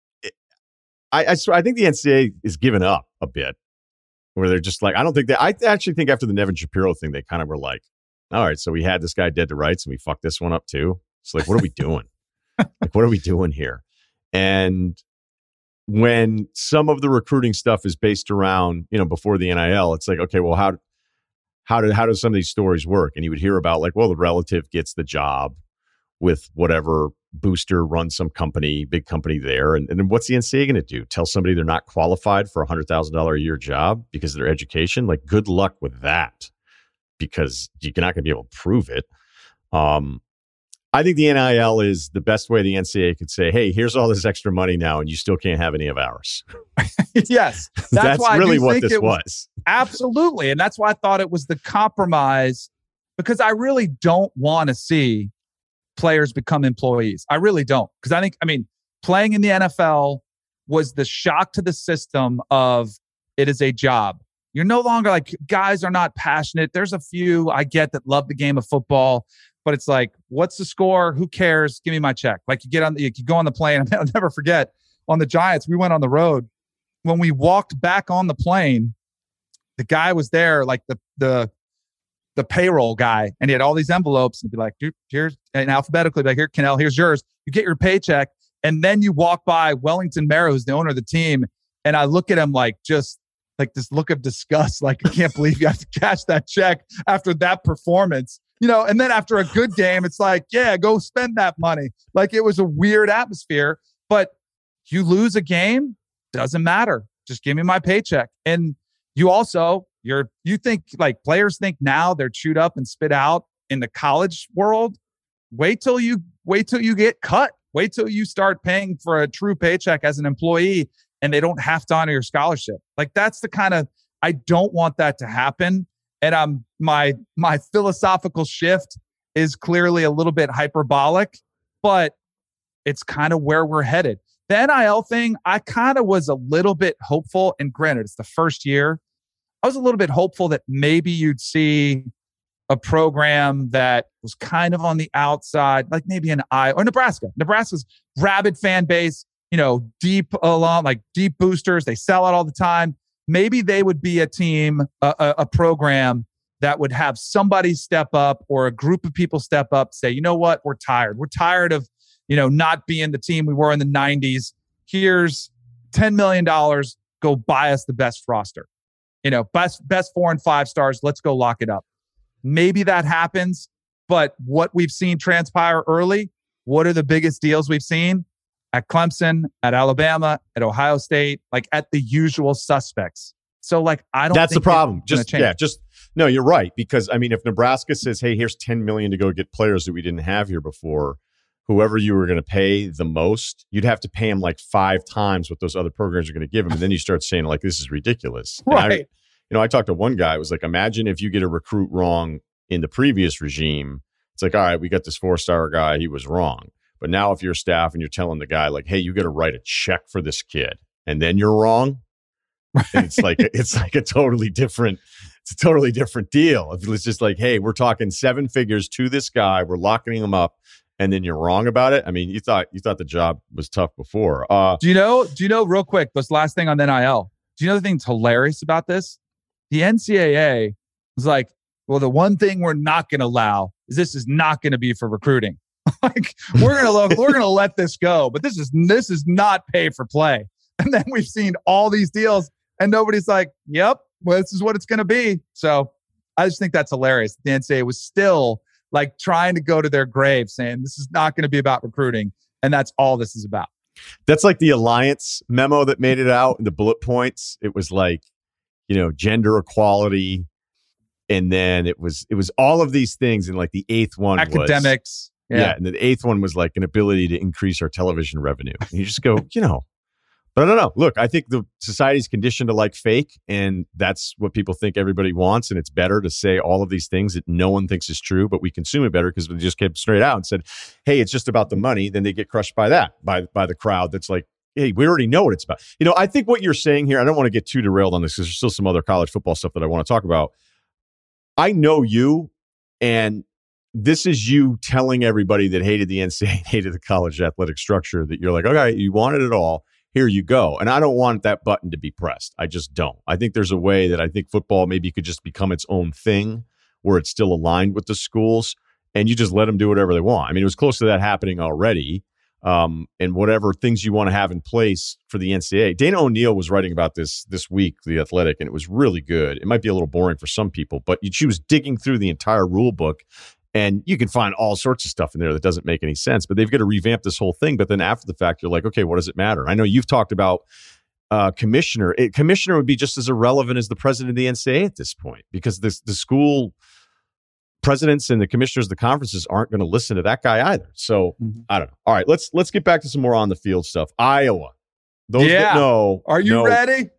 I, I, I think the N C double A is giving up a bit, where they're just like, I don't think that, I actually think after the Nevin Shapiro thing, they kind of were like, all right, so we had this guy dead to rights and we fucked this one up too. It's like, what are we doing? Like, what are we doing here? And when some of the recruiting stuff is based around, you know, before the N I L, it's like, okay, well, how, how did, how do some of these stories work? And you would hear about like, well, the relative gets the job with whatever booster runs some company, big company there. And, and then what's the N C double A going to do? Tell somebody they're not qualified for a hundred thousand dollars a year job because of their education? Like, good luck with that, because you're not going to be able to prove it. Um, I think the N I L is the best way the N C double A could say, hey, here's all this extra money now, and you still can't have any of ours. Yes. That's, that's why really I do what think this it was. was. Absolutely. And that's why I thought it was the compromise, because I really don't want to see players become employees. I really don't. Because I think, I mean, playing in the N F L was the shock to the system of it is a job. You're no longer like, guys are not passionate. There's a few I get that love the game of football, but it's like, what's the score? Who cares? Give me my check. Like, you get on the, you go on the plane. I'll never forget on the Giants, we went on the road. When we walked back on the plane, the guy was there, like the, the, the payroll guy, and he had all these envelopes and be like, dude, here's, and alphabetically, like, here, Cannell, here's yours. You get your paycheck. And then you walk by Wellington Mara, who's the owner of the team. And I look at him like, just like this look of disgust. Like, I can't believe you have to cash that check after that performance, you know? And then after a good game, it's like, yeah, go spend that money. Like, it was a weird atmosphere, but you lose a game, doesn't matter. Just give me my paycheck. And you also, You're, you think like players think now they're chewed up and spit out in the college world. Wait till you wait till you get cut. Wait till you start paying for a true paycheck as an employee and they don't have to honor your scholarship. Like, that's the kind of, I don't want that to happen. And um, my my philosophical shift is clearly a little bit hyperbolic, but it's kind of where we're headed. The N I L thing, I kind of was a little bit hopeful. And granted, it's the first year. I was a little bit hopeful that maybe you'd see a program that was kind of on the outside, like maybe an I or Nebraska. Nebraska's rabid fan base, you know, deep along, like deep boosters. They sell out all the time. Maybe they would be a team, a, a, a program that would have somebody step up or a group of people step up, say, you know what, we're tired. We're tired of, you know, not being the team we were in the nineties. Here's ten million dollars. Go buy us the best roster. You know, best, best four and five stars. Let's go lock it up. Maybe that happens, but what we've seen transpire early, what are the biggest deals we've seen? At Clemson, at Alabama, at Ohio State, like at the usual suspects. So, like, I don't That's think the problem. Just, change. yeah, just, no, you're right. Because, I mean, if Nebraska says, hey, here's ten million dollars to go get players that we didn't have here before, whoever you were going to pay the most, you'd have to pay them like five times what those other programs are going to give them. And then you start saying, like, this is ridiculous. Right. I, you know, I talked to one guy, it was like, imagine if you get a recruit wrong in the previous regime. It's like, all right, we got this four-star guy. He was wrong. But now if you're staff and you're telling the guy, like, hey, you got to write a check for this kid, and then you're wrong, and it's like it's like a totally different, it's a totally different deal. If it's just like, hey, we're talking seven figures to this guy, we're locking him up, and then you're wrong about it. I mean, you thought you thought the job was tough before. Uh, do you know? Do you know? Real quick, this last thing on N I L. Do you know the thing that's hilarious about this? The N C double A was like, well, the one thing we're not going to allow is this is not going to be for recruiting. Like, we're gonna look, we're gonna let this go, but this is this is not pay for play. And then we've seen all these deals, and nobody's like, "Yep, well, this is what it's gonna be." So I just think that's hilarious. The N C double A was still like trying to go to their grave, saying this is not going to be about recruiting, and that's all this is about. That's like the Alliance memo that made it out in the bullet points. It was like, you know, gender equality, and then it was it was all of these things, and like the eighth one was academics. Yeah. yeah, and the eighth one was like an ability to increase our television revenue. And you just go, you know, but I don't know. Look, I think the society's conditioned to like fake, and that's what people think everybody wants. And it's better to say all of these things that no one thinks is true, but we consume it better because we just kept straight out and said, hey, it's just about the money. Then they get crushed by that, by by the crowd that's like, hey, we already know what it's about. You know, I think what you're saying here, I don't want to get too derailed on this because there's still some other college football stuff that I want to talk about. I know you, and this is you telling everybody that hated the N C double A, hated the college athletic structure, that you're like, okay, you wanted it all. Here you go. And I don't want that button to be pressed. I just don't. I think there's a way that I think football maybe could just become its own thing where it's still aligned with the schools, and you just let them do whatever they want. I mean, it was close to that happening already. Um, and whatever things you want to have in place for the N C double A. Dana O'Neill was writing about this this week, The Athletic, and it was really good. It might be a little boring for some people, but she was digging through the entire rule book. And you can find all sorts of stuff in there that doesn't make any sense, but they've got to revamp this whole thing. But then after the fact, you're like, okay, what does it matter? I know you've talked about uh, commissioner. It, commissioner would be just as irrelevant as the president of the N C double A at this point, because this, the school presidents and the commissioners of the conferences aren't going to listen to that guy either. So mm-hmm. I don't know. All right, let's let's get back to some more on the field stuff. Iowa. Those yeah. that know. Are you know, ready?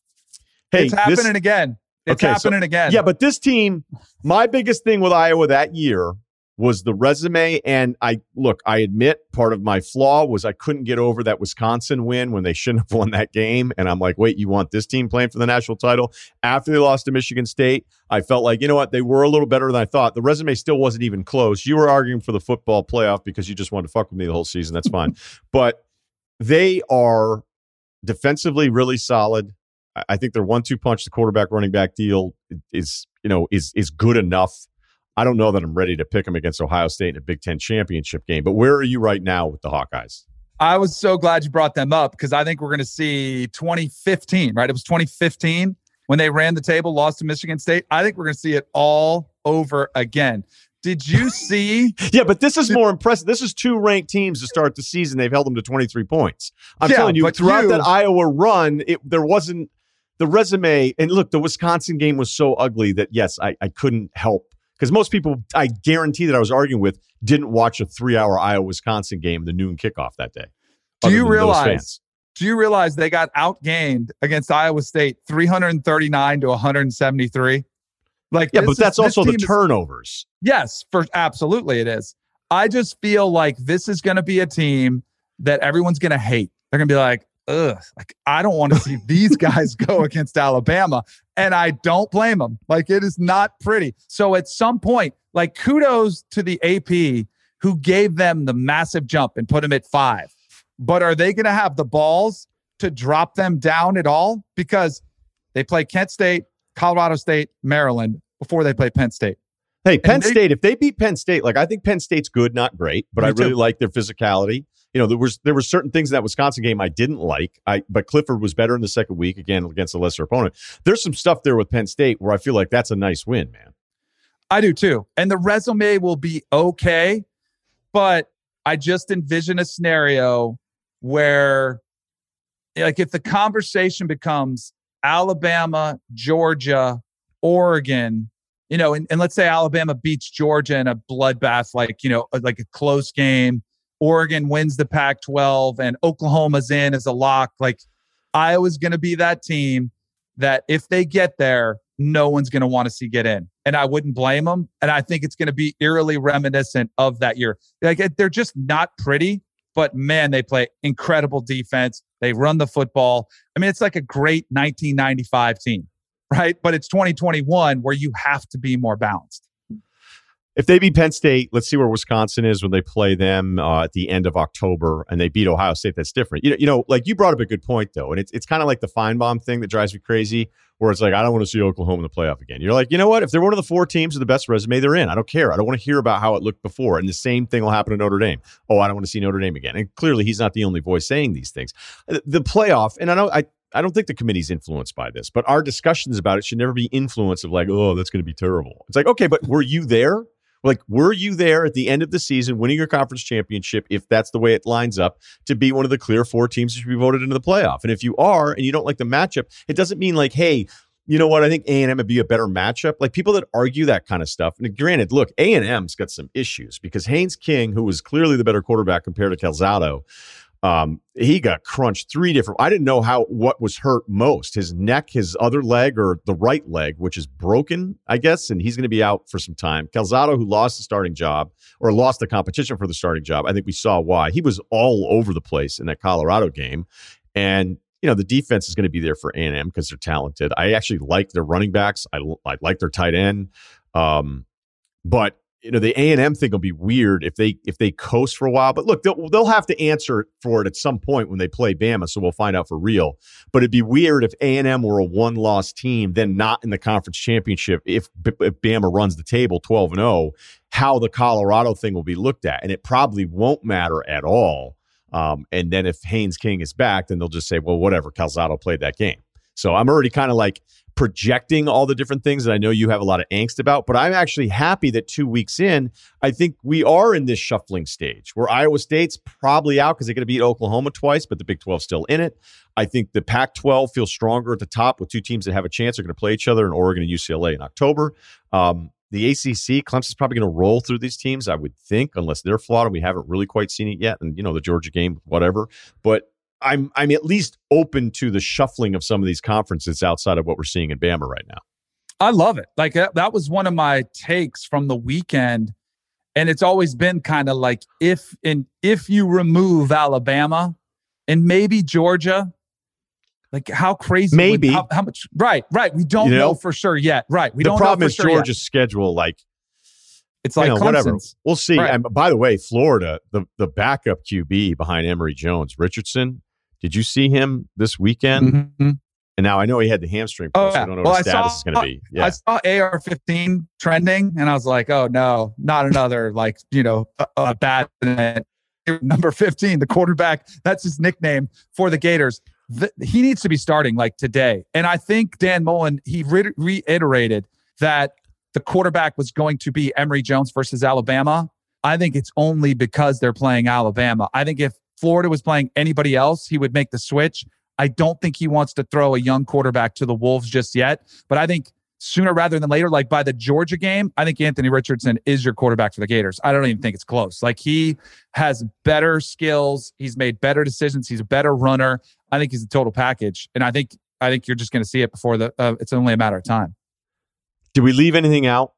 Hey, it's happening this, again. It's okay, happening so, again. Yeah, but this team, my biggest thing with Iowa that year was the resume. And I look, I admit part of my flaw was I couldn't get over that Wisconsin win when they shouldn't have won that game. And I'm like, wait, you want this team playing for the national title? After they lost to Michigan State, I felt like, you know what, they were a little better than I thought. The resume still wasn't even close. You were arguing for the football playoff because you just wanted to fuck with me the whole season. That's fine. But they are defensively really solid. I think their one two punch, the quarterback running back deal is, you know, is is good enough. I don't know that I'm ready to pick them against Ohio State in a Big Ten championship game, but where are you right now with the Hawkeyes? I was so glad you brought them up because I think we're going to see twenty fifteen, right? It was twenty fifteen when they ran the table, lost to Michigan State. I think we're going to see it all over again. Did you see? Yeah, but this is more impressive. This is two ranked teams to start the season. They've held them to twenty-three points. I'm yeah, telling you, throughout you, that Iowa run, it, there wasn't the resume. And look, the Wisconsin game was so ugly that, yes, I, I couldn't help. Because most people, I guarantee that I was arguing with, didn't watch a three-hour Iowa-Wisconsin game, the noon kickoff that day. Do you realize? Do you realize they got outgained against Iowa State, three thirty-nine to one seventy-three? Like, yeah, but that's is, also the is, turnovers. Yes, for absolutely it is. I just feel like this is going to be a team that everyone's going to hate. They're going to be like, ugh, like I don't want to see these guys go against Alabama. And I don't blame them. Like it is not pretty. So at some point, like kudos to the A P who gave them the massive jump and put them at five. But are they going to have the balls to drop them down at all? Because they play Kent State, Colorado State, Maryland before they play Penn State. Hey, Penn they, State, if they beat Penn State, like I think Penn State's good, not great, but I really too. like their physicality. You know, there was there were certain things in that Wisconsin game I didn't like. I but Clifford was better in the second week, again, against a lesser opponent. There's some stuff there with Penn State where I feel like that's a nice win, man. I do too. And the resume will be okay, but I just envision a scenario where, like, if the conversation becomes Alabama, Georgia, Oregon, you know, and, and let's say Alabama beats Georgia in a bloodbath, like, you know, like a close game. Oregon wins the Pac twelve and Oklahoma's in as a lock. Like, Iowa's going to be that team that if they get there, no one's going to want to see get in. And I wouldn't blame them. And I think it's going to be eerily reminiscent of that year. Like, they're just not pretty, but man, they play incredible defense. They run the football. I mean, it's like a great nineteen ninety-five team, right? But it's twenty twenty-one where you have to be more balanced. If they beat Penn State, let's see where Wisconsin is when they play them uh, at the end of October, and they beat Ohio State. That's different. You know, you know, like you brought up a good point, though, and it's it's kind of like the Feinbaum thing that drives me crazy, where it's like, I don't want to see Oklahoma in the playoff again. You're like, you know what? If they're one of the four teams with the best resume, they're in. I don't care. I don't want to hear about how it looked before. And the same thing will happen to Notre Dame. Oh, I don't want to see Notre Dame again. And clearly, he's not the only voice saying these things. The playoff, and I know I. I don't think the committee's influenced by this, but our discussions about it should never be influenced of like, oh, that's going to be terrible. It's like, okay, but were you there? Like, were you there at the end of the season winning your conference championship, if that's the way it lines up, to be one of the clear four teams that should be voted into the playoff? And if you are and you don't like the matchup, it doesn't mean like, hey, you know what, I think A and M would be a better matchup. Like, people that argue that kind of stuff. And granted, look, A and M's got some issues because Haynes King, who was clearly the better quarterback compared to Calzado, Um, he got crunched three different. I didn't know how what was hurt most: his neck, his other leg, or the right leg, which is broken, I guess, and he's going to be out for some time. Calzado, who lost the starting job or lost the competition for the starting job, I think we saw why. He was all over the place in that Colorado game, and you know the defense is going to be there for A and M because they're talented. I actually like their running backs. I, I like their tight end, um, but. You know, the A and M thing will be weird if they if they coast for a while. But look, they'll, they'll have to answer for it at some point when they play Bama, so we'll find out for real. But it'd be weird if A and M were a one-loss team, then not in the conference championship if, if Bama runs the table twelve and oh, how the Colorado thing will be looked at. And it probably won't matter at all. Um, and then if Haynes King is back, then they'll just say, well, whatever, Calzado played that game. So I'm already kind of like projecting all the different things that I know you have a lot of angst about, but I'm actually happy that two weeks in, I think we are in this shuffling stage where Iowa State's probably out because they're going to beat Oklahoma twice, but the Big twelve still in it. I think the Pac twelve feels stronger at the top with two teams that have a chance. They're going to play each other in Oregon and U C L A in October. Um, the A C C, Clemson's probably going to roll through these teams, I would think, unless they're flawed, and we haven't really quite seen it yet. And, you know, the Georgia game, whatever. But I'm I'm at least open to the shuffling of some of these conferences outside of what we're seeing in Bama right now. I love it. Like that, that was one of my takes from the weekend. And it's always been kind of like if and if you remove Alabama and maybe Georgia, like how crazy maybe would, how, how much right, right. We don't you know, know for sure yet. Right. We the don't problem know for is sure Georgia's yet. schedule, like it's like you know, whatever. We'll see. Right. And by the way, Florida, the, the backup Q B behind Emory Jones, Richardson. Did you see him this weekend? Mm-hmm. And now I know he had the hamstring. Oh, so yeah. I don't know well, what his I status saw, is going to be. Yeah. I saw A R fifteen trending, and I was like, oh, no, not another, like, you know, a, a bad number fifteen, the quarterback. That's his nickname for the Gators. The, he needs to be starting, like, today. And I think Dan Mullen, he re- reiterated that the quarterback was going to be Emory Jones versus Alabama. I think it's only because they're playing Alabama. I think if Florida was playing anybody else, he would make the switch. I don't think he wants to throw a young quarterback to the Wolves just yet. But I think sooner rather than later, like by the Georgia game, I think Anthony Richardson is your quarterback for the Gators. I don't even think it's close. Like he has better skills. He's made better decisions. He's a better runner. I think he's a total package. And I think I think you're just going to see it before the. Uh, it's only a matter of time. Did we leave anything out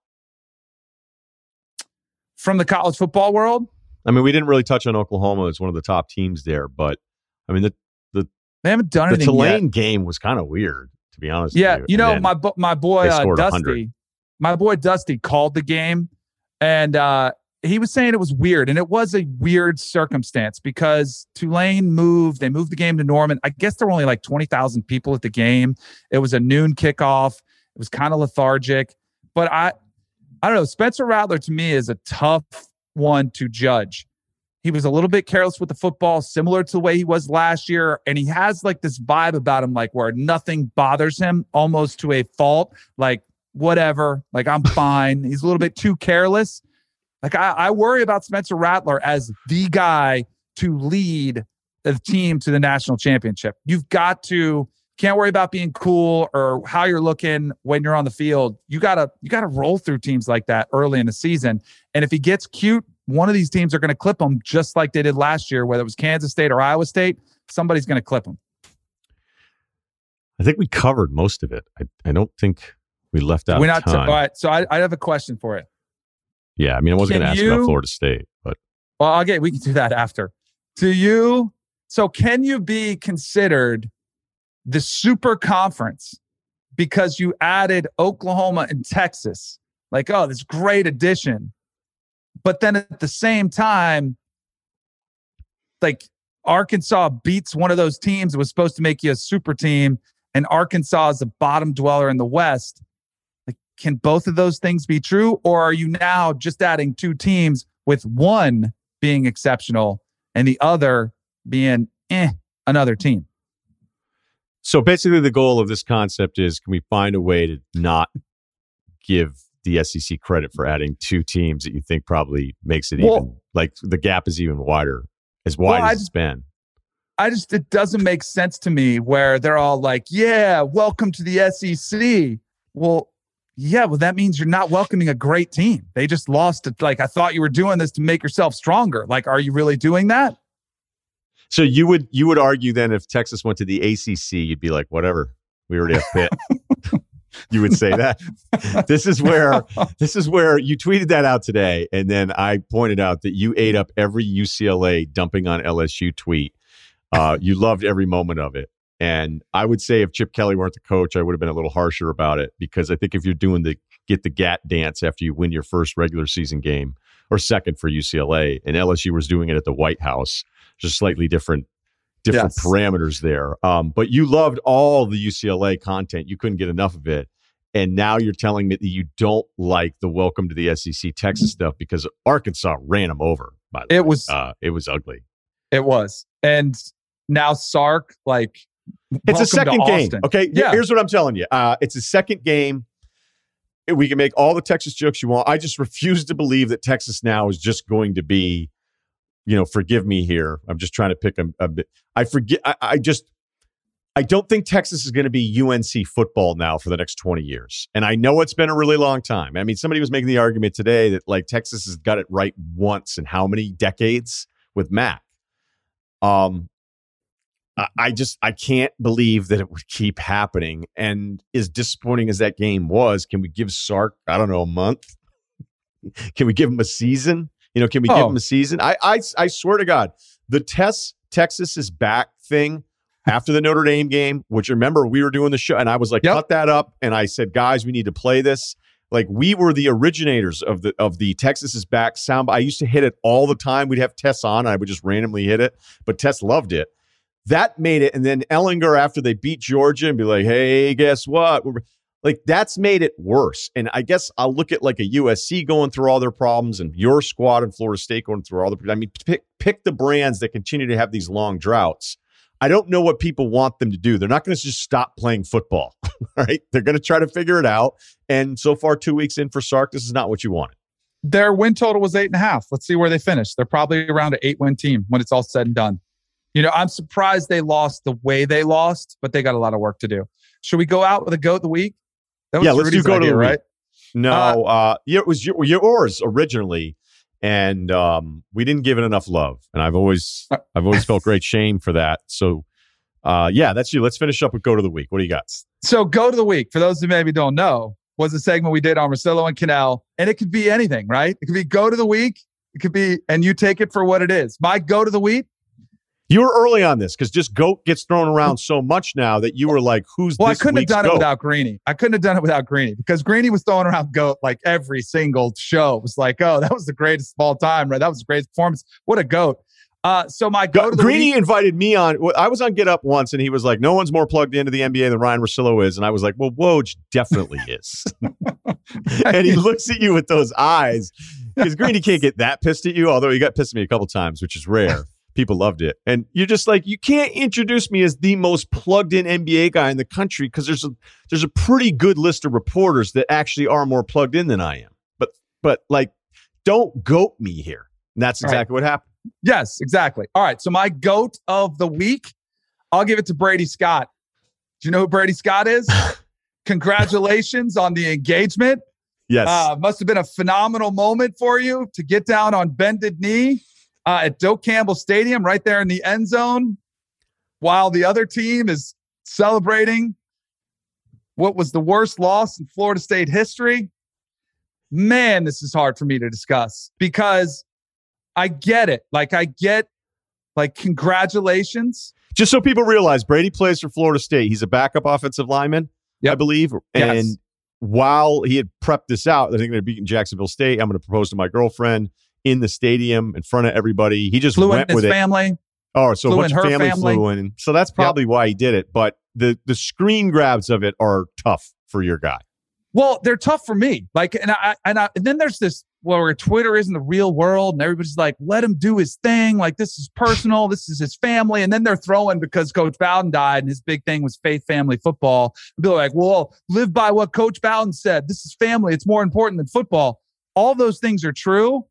from the college football world? I mean, we didn't really touch on Oklahoma as one of the top teams there, but I mean, the the They haven't done the anything Tulane yet. game was kind of weird, to be honest. Yeah, with you, you know, and my my boy uh, Dusty, one hundred. my boy Dusty called the game, and uh, he was saying it was weird, and it was a weird circumstance because Tulane moved. They moved the game to Norman. I guess there were only like twenty thousand people at the game. It was a noon kickoff. It was kind of lethargic, but I, I don't know. Spencer Rattler to me is a tough one to judge. He was a little bit careless with the football, similar to the way he was last year. And he has like this vibe about him, like where nothing bothers him, almost to a fault. Like, whatever, like I'm fine. He's a little bit too careless. Like I, I worry about Spencer Rattler as the guy to lead the team to the national championship. You've got to, can't worry about being cool or how you're looking when you're on the field. You gotta, you gotta roll through teams like that early in the season. And if he gets cute, one of these teams are going to clip him just like they did last year, whether it was Kansas State or Iowa State. Somebody's going to clip him. I think we covered most of it. I, I don't think we left out We're a not. ton. T- all right. So I, I have a question for you. Yeah, I mean, I wasn't going to ask you, about Florida State, but well, okay, we can do that after. Do you? So can you be considered the super conference because you added Oklahoma and Texas? Like, oh, this great addition. But then at the same time, like Arkansas beats one of those teams that was supposed to make you a super team, and Arkansas is a bottom dweller in the West. Like, can both of those things be true? Or are you now just adding two teams with one being exceptional and the other being eh, another team? So basically the goal of this concept is, can we find a way to not give the S E C credit for adding two teams that you think probably makes it well, even, like the gap is even wider, as wide well, as I, it's been? I just, it doesn't make sense to me where they're all like, yeah, welcome to the S E C. Well, yeah, well, that means you're not welcoming a great team. They just lost it. Like, I thought you were doing this to make yourself stronger. Like, are you really doing that? So you would, you would argue then if Texas went to the A C C, you'd be like, whatever, we already have Pitt. You would say that. This is where this is where you tweeted that out today, and then I pointed out that you ate up every U C L A dumping on L S U tweet. Uh, you loved every moment of it, and I would say if Chip Kelly weren't the coach, I would have been a little harsher about it, because I think if you're doing the get the gat dance after you win your first regular season game, or second for U C L A, and L S U was doing it at the White House, just slightly different. Different yes. parameters there. Um, but you loved all the U C L A content. You couldn't get enough of it. And now you're telling me that you don't like the welcome to the S E C Texas stuff because Arkansas ran them over, by the it way. Was, uh, it was ugly. It was. And now Sark, like, it's a second game. Okay. Yeah. Here's what I'm telling you. Uh, it's a second game. We can make all the Texas jokes you want. I just refuse to believe that Texas now is just going to be, you know, forgive me here. I'm just trying to pick a, a bit. I forget. I, I just, I don't think Texas is going to be U N C football now for the next twenty years. And I know it's been a really long time. I mean, somebody was making the argument today that like Texas has got it right once in how many decades with Mac. Um, I, I just, I can't believe that it would keep happening. And as disappointing as that game was, can we give Sark, I don't know, a month? Can we give him a season? You know, can we oh. give him a season? I, I I swear to God, the Tess Texas is back thing after the Notre Dame game, which remember we were doing the show and I was like, yep. cut that up. And I said, guys, we need to play this. Like we were the originators of the of the Texas is back sound. I used to hit it all the time. We'd have Tess on and I would just randomly hit it. But Tess loved it. That made it. And then Ellinger, after they beat Georgia, and be like, hey, guess what? We're, Like, that's made it worse. And I guess I'll look at like a U S C going through all their problems and your squad in Florida State going through all the, I mean, pick, pick the brands that continue to have these long droughts. I don't know what people want them to do. They're not going to just stop playing football, right? They're going to try to figure it out. And so far, two weeks in for Sark, this is not what you wanted. Their win total was eight and a half. Let's see where they finish. They're probably around an eight win team when it's all said and done. You know, I'm surprised they lost the way they lost, but they got a lot of work to do. Should we go out with a goat of the week? That was yeah, let's Rudy's do go idea, to the right? No, uh, uh, yeah, it was your, yours originally, and um, we didn't give it enough love, and I've always, I've always felt great shame for that. So, uh, yeah, that's you. Let's finish up with go to the week. What do you got? So, go to the week, for those who maybe don't know, was a segment we did on Russillo and Cannell, and it could be anything, right? It could be go to the week. It could be, and you take it for what it is. My go to the week. You were early on this because just GOAT gets thrown around so much now that you were like, who's well, this I couldn't have done GOAT? it without Greeny. I couldn't have done it without Greeny because Greeny was throwing around GOAT like every single show. It was like, oh, that was the greatest of all time, right? That was the greatest performance. What a GOAT. Uh, so my GOAT of the Greeny week, invited me on. I was on Get Up once, and he was like, no one's more plugged into the N B A than Ryan Russillo is. And I was like, well, Woj definitely is. And he looks at you with those eyes because Greeny can't get that pissed at you, although he got pissed at me a couple times, which is rare. People loved it. And you're just like, you can't introduce me as the most plugged in N B A guy in the country because there's a there's a pretty good list of reporters that actually are more plugged in than I am. But but like, don't GOAT me here. And that's exactly right. What happened. Yes, exactly. All right. So my GOAT of the week, I'll give it to Brady Scott. Do you know who Brady Scott is? Congratulations on the engagement. Yes. Uh, must have been a phenomenal moment for you to get down on bended knee uh, at Doak Campbell Stadium right there in the end zone while the other team is celebrating what was the worst loss in Florida State history. Man, this is hard for me to discuss because I get it. Like, I get, like, congratulations. Just so people realize, Brady plays for Florida State. He's a backup offensive lineman, yep. I believe. And yes. while he had prepped this out, I think they're beating Jacksonville State. I'm going to propose to my girlfriend in the stadium in front of everybody. He just flew went in with his it. family. Oh, so flew a bunch in of her family, family flew in. So that's probably yep. why he did it. But the the screen grabs of it are tough for your guy. Well, they're tough for me. Like, and I and I and then there's this where Twitter isn't the real world, and everybody's like, let him do his thing. Like, this is personal. This is his family. And then they're throwing because Coach Bowden died, and his big thing was faith, family, football. And people are like, well, live by what Coach Bowden said. This is family. It's more important than football. All those things are true.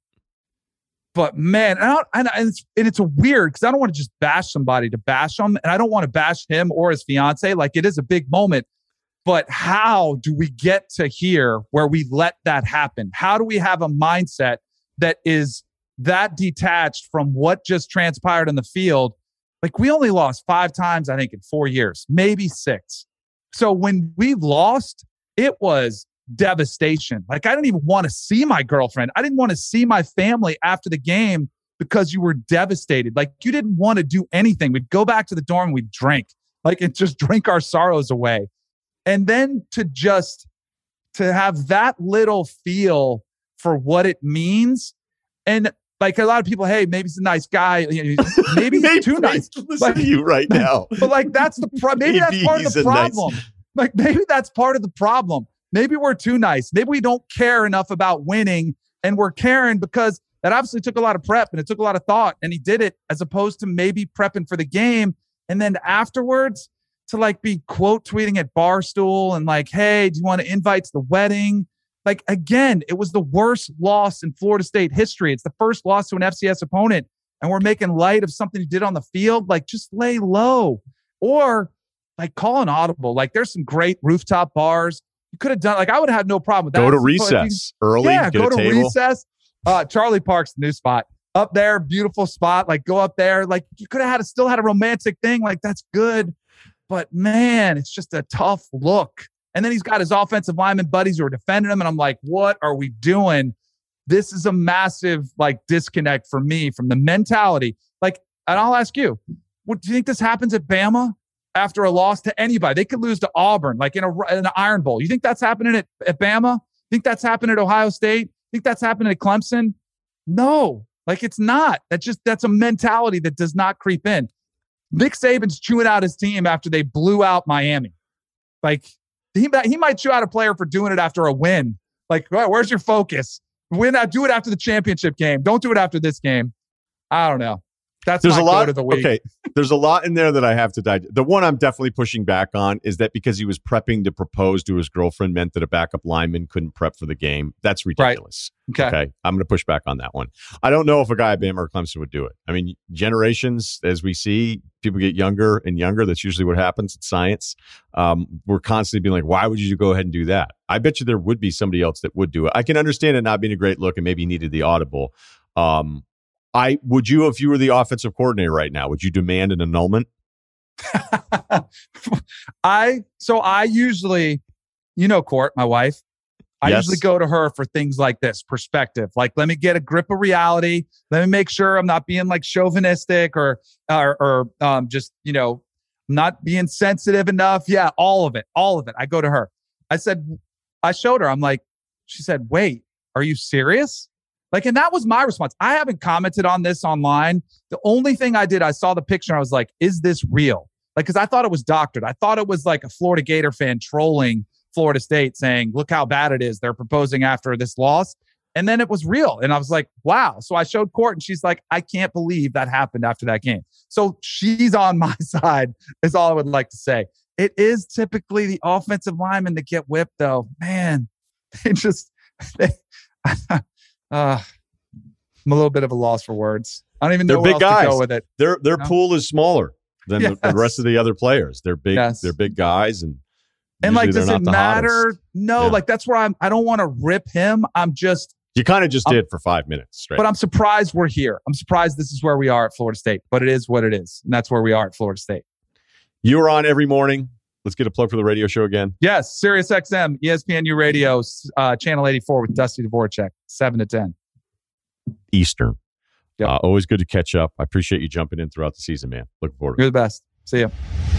But man, and, I don't, and, and it's and it's a weird because I don't want to just bash somebody to bash them, and I don't want to bash him or his fiance. Like, it is a big moment. But how do we get to here where we let that happen? How do we have a mindset that is that detached from what just transpired in the field? Like, we only lost five times, I think, in four years, maybe six. So when we lost, it was devastation. Like, I didn't even want to see my girlfriend. I didn't want to see my family after the game because you were devastated. Like, you didn't want to do anything. We'd go back to the dorm, we'd drink, like, and just drink our sorrows away. And then to just to have that little feel for what it means. And like a lot of people, hey, maybe he's a nice guy. Maybe he's too nice. Listen like, to you right now. But like, that's the pro- maybe, maybe that's part of the problem. Nice. Like, maybe that's part of the problem. Maybe we're too nice. Maybe we don't care enough about winning, and we're caring because that obviously took a lot of prep and it took a lot of thought, and he did it as opposed to maybe prepping for the game. And then afterwards, to like be quote tweeting at Barstool and like, hey, do you want to invite to the wedding? Like, again, it was the worst loss in Florida State history. It's the first loss to an F C S opponent, and we're making light of something you did on the field. Like, just lay low or like call an audible. Like, there's some great rooftop bars. You could have done, like, I would have had no problem with that. Go to recess you, early. Yeah, go to table. recess. Uh, Charlie Park's the new spot. Up there, beautiful spot. Like, go up there. Like, you could have had a, still had a romantic thing. Like, that's good. But man, it's just a tough look. And then he's got his offensive lineman buddies who are defending him. And I'm like, what are we doing? This is a massive like disconnect for me from the mentality. Like, and I'll ask you, what, do you think this happens at Bama after a loss to anybody? They could lose to Auburn, like in, a, in an Iron Bowl. You think that's happening at, at Bama? Think that's happening at Ohio State? Think that's happening at Clemson? No, like it's not. That's just, that's a mentality that does not creep in. Nick Saban's chewing out his team after they blew out Miami. Like, he, he might chew out a player for doing it after a win. Like, where's your focus? Win out, do it after the championship game. Don't do it after this game. I don't know. That's there's my a lot of the week. Okay, there's a lot in there that I have to digest. The one I'm definitely pushing back on is that because he was prepping to propose to his girlfriend meant that a backup lineman couldn't prep for the game. That's ridiculous. Right. Okay. okay, I'm going to push back on that one. I don't know if a guy at Bama or Clemson would do it. I mean, generations, as we see, people get younger and younger. That's usually what happens. It's science. Um, we're constantly being like, why would you go ahead and do that? I bet you there would be somebody else that would do it. I can understand it not being a great look and maybe he needed the audible. Um, I would you, if you were the offensive coordinator right now, would you demand an annulment? I, so I usually, you know, Court, my wife, I yes. usually go to her for things like this, perspective. Like, let me get a grip of reality. Let me make sure I'm not being like chauvinistic or, or, or um, just, you know, not being sensitive enough. Yeah, all of it, all of it. I go to her. I said, I showed her. I'm like, she said, wait, are you serious? Like, and that was my response. I haven't commented on this online. The only thing I did, I saw the picture and I was like, is this real? Like, because I thought it was doctored. I thought it was like a Florida Gator fan trolling Florida State saying, look how bad it is. They're proposing after this loss. And then it was real. And I was like, wow. So I showed Court and she's like, I can't believe that happened after that game. So she's on my side is all I would like to say. It is typically the offensive linemen that get whipped though. Man, they just, they, uh, I'm a little bit of a loss for words. I don't even know They're where big else guys. to go with it. Their their you know? pool is smaller than Yes. the, the rest of the other players. They're big. Yes. They're big guys, and And like, usually does they're it not the matter? hottest. No, Yeah. like that's where I'm. I don't want to rip him. I'm just. You kind of just I'm, did for five minutes straight. But I'm surprised we're here. I'm surprised this is where we are at Florida State. But it is what it is, and that's where we are at Florida State. You are on every morning. Let's get a plug for the radio show again. Yes, Sirius X M, E S P N U Radio, uh, Channel eighty-four with Dusty Dvorak, seven to ten. Eastern. Yep. Uh, always good to catch up. I appreciate you jumping in throughout the season, man. Looking forward to it. You're the best. See ya.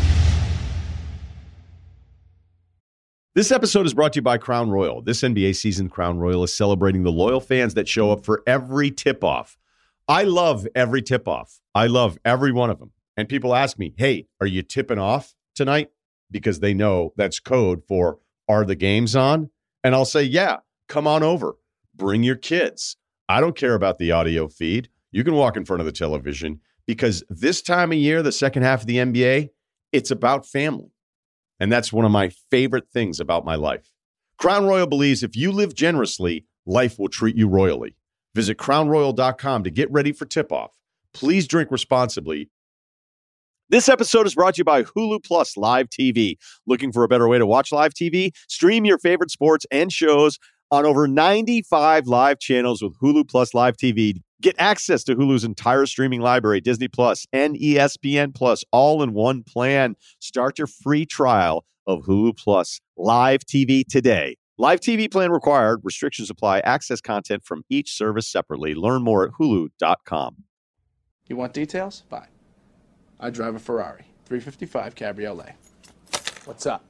This episode is brought to you by Crown Royal. This N B A season, Crown Royal is celebrating the loyal fans that show up for every tip-off. I love every tip-off. I love every one of them. And people ask me, hey, are you tipping off tonight? Because they know that's code for, are the games on? And I'll say, yeah, come on over. Bring your kids. I don't care about the audio feed. You can walk in front of the television because this time of year, the second half of the N B A, it's about family. And that's one of my favorite things about my life. Crown Royal believes if you live generously, life will treat you royally. Visit crown royal dot com to get ready for tip-off. Please drink responsibly. This episode is brought to you by Hulu Plus Live T V. Looking for a better way to watch live T V? Stream your favorite sports and shows on over ninety-five live channels with Hulu Plus Live T V. Get access to Hulu's entire streaming library, Disney Plus and E S P N Plus, all in one plan. Start your free trial of Hulu Plus Live T V today. Live T V plan required. Restrictions apply. Access content from each service separately. Learn more at hulu dot com. You want details? Fine. I drive a Ferrari, three fifty-five Cabriolet. What's up?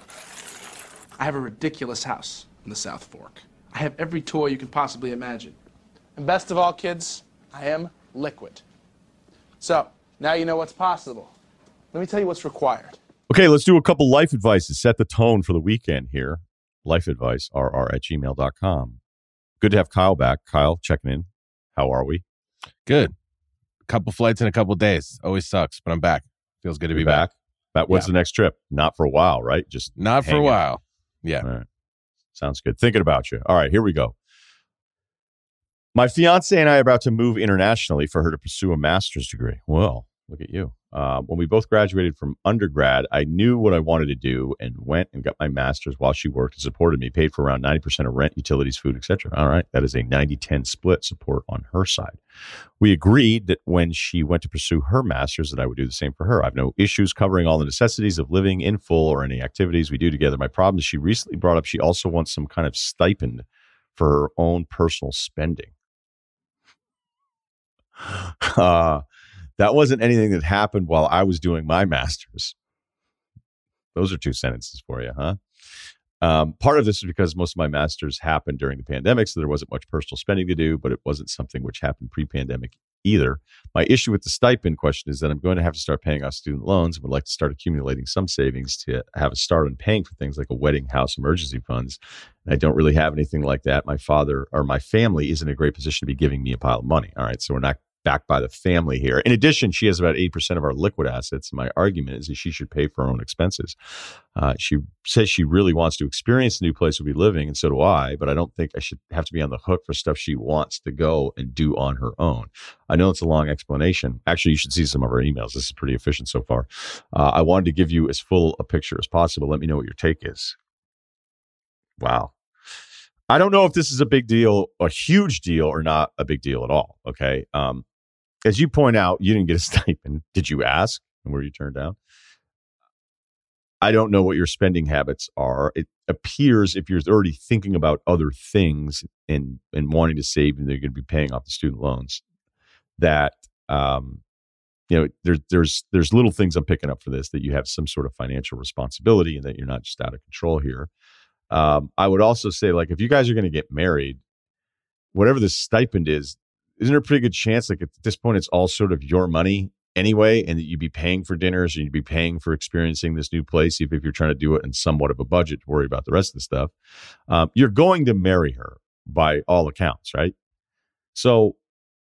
I have a ridiculous house in the South Fork. I have every toy you can possibly imagine. And best of all, kids, I am liquid. So, now you know what's possible. Let me tell you what's required. Okay, let's do a couple life advice to set the tone for the weekend here. Life advice, R R at gmail dot com. Good to have Kyle back. Kyle, checking in. How are we? Good. A couple flights in a couple days. Always sucks, but I'm back. Feels good to You're be back. back. What's Yeah. the next trip? Not for a while, right? Just Not for a hanging. while. Yeah. All right. Sounds good. Thinking about you. All right, here we go. My fiance and I are about to move internationally for her to pursue a master's degree. Well, look at you. Uh, when we both graduated from undergrad, I knew what I wanted to do and went and got my master's while she worked and supported me, paid for around ninety percent of rent, utilities, food, et cetera. All right. That is a ninety ten split support on her side. We agreed that when she went to pursue her master's that I would do the same for her. I have no issues covering all the necessities of living in full or any activities we do together. My problem is she recently brought up she also wants some kind of stipend for her own personal spending. Uh, that wasn't anything that happened while I was doing my master's. Those are two sentences for you, huh? Um, part of this is because most of my master's happened during the pandemic, so there wasn't much personal spending to do, but it wasn't something which happened pre-pandemic either. My issue with the stipend question is that I'm going to have to start paying off student loans and would like to start accumulating some savings to have a start on paying for things like a wedding, house, emergency funds. And I don't really have anything like that. My father or my family isn't in a great position to be giving me a pile of money. All right, so we're not backed by the family here. In addition, she has about eight percent of our liquid assets. My argument is that she should pay for her own expenses. Uh, she says she really wants to experience the new place we'll be living, and so do I, but I don't think I should have to be on the hook for stuff she wants to go and do on her own. I know it's a long explanation. Actually, you should see some of our emails. This is pretty efficient so far. Uh, I wanted to give you as full a picture as possible. Let me know what your take is. Wow. I don't know if this is a big deal, a huge deal, or not a big deal at all. Okay. Um, As you point out, you didn't get a stipend. Did you ask? And were you turned down? I don't know what your spending habits are. It appears if you're already thinking about other things and and wanting to save and they're going to be paying off the student loans, that um, you know there's there's there's little things I'm picking up for this, that you have some sort of financial responsibility and that you're not just out of control here. Um, I would also say, like, if you guys are going to get married, whatever the stipend is, isn't there a pretty good chance, like at this point, it's all sort of your money anyway, and that you'd be paying for dinners and you'd be paying for experiencing this new place, even if you're trying to do it in somewhat of a budget to worry about the rest of the stuff. Um, you're going to marry her by all accounts, right? So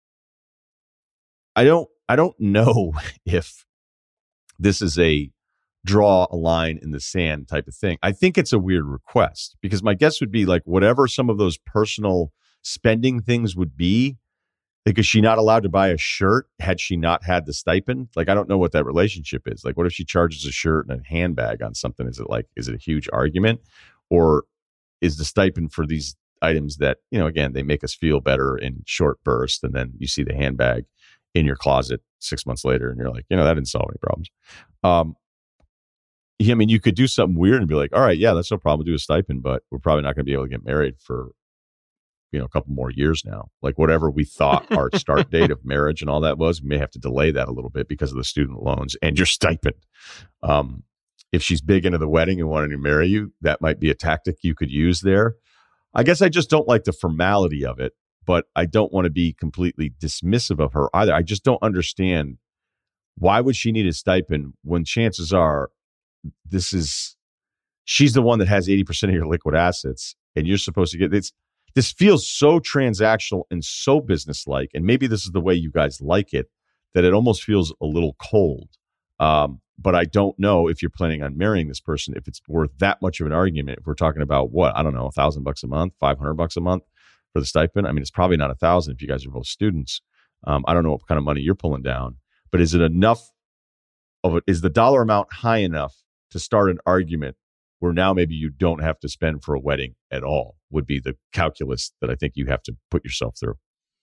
I don't, I don't know if this is a draw a line in the sand type of thing. I think it's a weird request, because my guess would be like whatever some of those personal spending things would be, like, is she not allowed to buy a shirt had she not had the stipend? Like, I don't know what that relationship is. Like, what if she charges a shirt and a handbag on something? Is it like, is it a huge argument? Or is the stipend for these items that, you know, again, they make us feel better in short bursts, and then you see the handbag in your closet six months later and you're like, you know, that didn't solve any problems. Um, I mean, you could do something weird and be like, all right, yeah, that's no problem. We'll do a stipend, but we're probably not going to be able to get married for, you know, a couple more years now. Like, whatever we thought our start date of marriage and all that was, we may have to delay that a little bit because of the student loans and your stipend. Um, if she's big into the wedding and wanting to marry you, that might be a tactic you could use there. I guess I just don't like the formality of it, but I don't want to be completely dismissive of her either. I just don't understand, why would she need a stipend when chances are this is, she's the one that has eighty percent of your liquid assets and you're supposed to get it's. This feels so transactional and so businesslike, and maybe this is the way you guys like it, that it almost feels a little cold. Um, but I don't know if you're planning on marrying this person, if it's worth that much of an argument. If we're talking about what, I don't know, a thousand bucks a month, five hundred bucks a month for the stipend. I mean, it's probably not a thousand if you guys are both students. Um, I don't know what kind of money you're pulling down, but is it enough of it? Is the dollar amount high enough to start an argument where now maybe you don't have to spend for a wedding at all, would be the calculus that I think you have to put yourself through.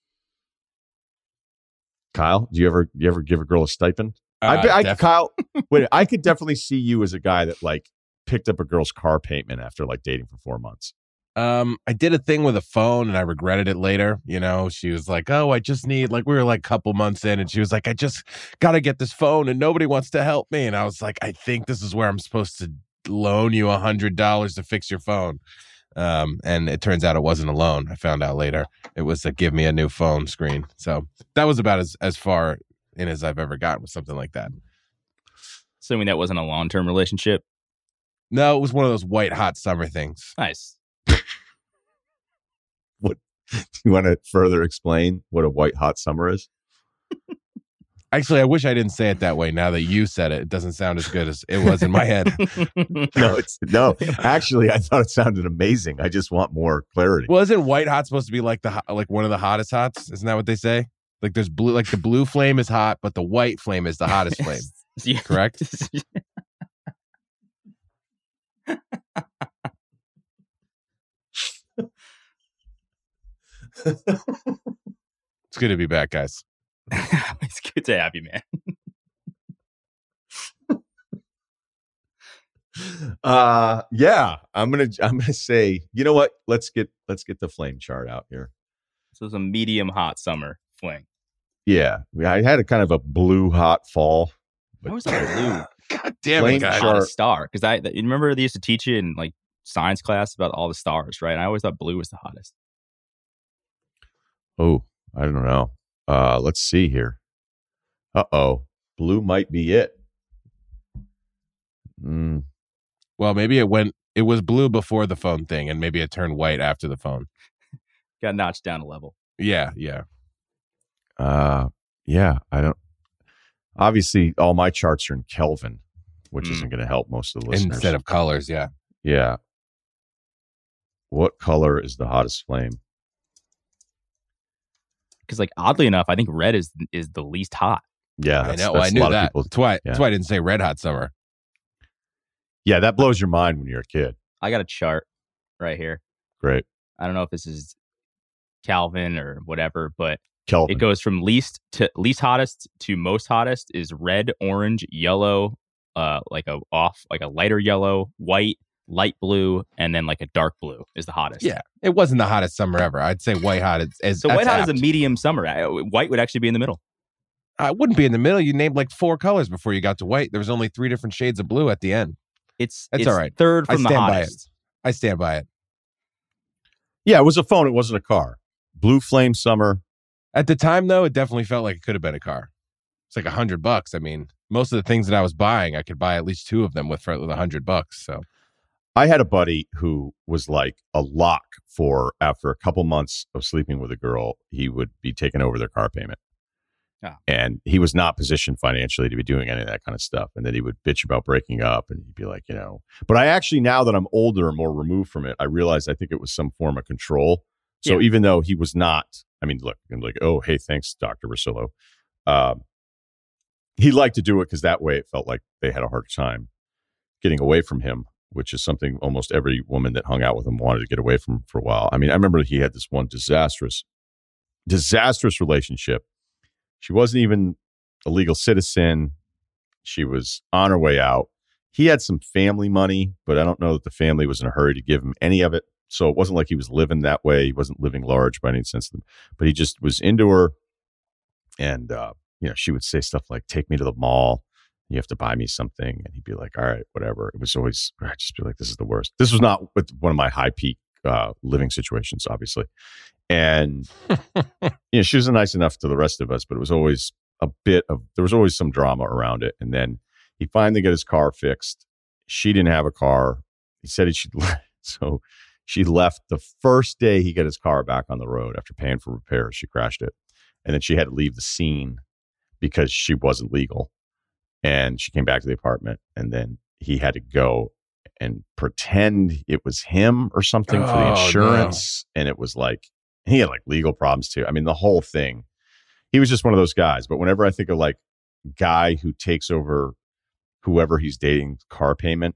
Kyle, do you ever you ever give a girl a stipend? Uh, I, I def- Kyle, wait, I could definitely see you as a guy that like picked up a girl's car payment after like dating for four months. Um, I did a thing with a phone and I regretted it later. You know, she was like, oh, I just need, like, we were like a couple months in and she was like, I just got to get this phone and nobody wants to help me. And I was like, I think this is where I'm supposed to loan you a hundred dollars to fix your phone. Um, and it turns out it wasn't a loan. I found out later it was a give me a new phone screen. So that was about as, as far in as I've ever gotten with something like that. Assuming that wasn't a long-term relationship. No, it was one of those white hot summer things. Nice. What, do you want to further explain what a white hot summer is? Actually, I wish I didn't say it that way. Now that you said it, it doesn't sound as good as it was in my head. No, it's no. Actually, I thought it sounded amazing. I just want more clarity. Well, isn't white hot supposed to be like the ho- like one of the hottest hots? Isn't that what they say? Like there's blue, like the blue flame is hot, but the white flame is the hottest flame. Yeah. Correct? It's good to be back, guys. It's good to have you, man. Uh yeah, I'm gonna I'm gonna say, you know what? Let's get let's get the flame chart out here. So it's a medium hot summer fling. Yeah, we, I had a kind of a blue hot fall. What was that blue? God damn Flame it, guys. chart. Hottest star? Because I you remember they used to teach you in like science class about all the stars, right? And I always thought blue was the hottest. Oh, I don't know. Uh, let's see here. Uh oh, blue might be it. Mm. Well, maybe it went. It was blue before the phone thing, and maybe it turned white after the phone. Got notched down a level. Yeah, yeah. Uh, yeah. I don't. Obviously, all my charts are in Kelvin, which Mm. isn't going to help most of the listeners. Instead of colors, yeah. Yeah. What color is the hottest flame? Because like oddly enough, I think red is is the least hot. Yeah, I that's, know. that's I a knew lot of that. people- That's why. yeah. That's why I didn't say red hot summer. Yeah, that blows your mind when you're a kid. I got a chart right here. Great. I don't know if this is Calvin or whatever, but Kelvin. it goes from least to least hottest to most hottest is red, orange, yellow, uh, like a off, like a lighter yellow, white, light blue, and then like a dark blue is the hottest. Yeah, it wasn't the hottest summer ever. I'd say white hot is. is so white hot apt. is a medium summer. White would actually be in the middle. I wouldn't be in the middle. You named like four colors before you got to white. There was only three different shades of blue at the end. It's That's it's all right. Third from I the stand by hottest. it. I stand by it. Yeah, it was a phone. It wasn't a car. Blue Flame Summer. At the time, though, it definitely felt like it could have been a car. It's like a hundred bucks. I mean, most of the things that I was buying, I could buy at least two of them with for a hundred bucks. So I had a buddy who was like a lock for after a couple months of sleeping with a girl, he would be taking over their car payment. Oh. And he was not positioned financially to be doing any of that kind of stuff. And then he would bitch about breaking up and he'd be like, you know, but I actually, now that I'm older and more removed from it, I realized I think it was some form of control. So Yeah. even though he was not, I mean, look, I'm like, oh, hey, thanks, Doctor Rosillo. Um, he liked to do it because that way it felt like they had a hard time getting away from him, which is something almost every woman that hung out with him wanted to get away from for a while. I mean, I remember he had this one disastrous, disastrous relationship. She wasn't even a legal citizen. She was on her way out. He had some family money, but I don't know that the family was in a hurry to give him any of it. So it wasn't like he was living that way. He wasn't living large by any sense, but he just was into her. And, uh, you know, she would say stuff like, take me to the mall. You have to buy me something. And he'd be like, all right, whatever. It was always, I'd just be like, this is the worst. This was not with one of my high peak uh, living situations, obviously. And, you know, she was nice enough to the rest of us, but it was always a bit of, there was always some drama around it. And then he finally got his car fixed. She didn't have a car. He said he should, so she left the first day he got his car back on the road after paying for repairs. She crashed it. And then she had to leave the scene because she wasn't legal. And she came back to the apartment and then he had to go and pretend it was him or something oh, for the insurance. No. And it was like, he had like legal problems too. I mean, the whole thing, he was just one of those guys. But whenever I think of like guy who takes over whoever he's dating car payment,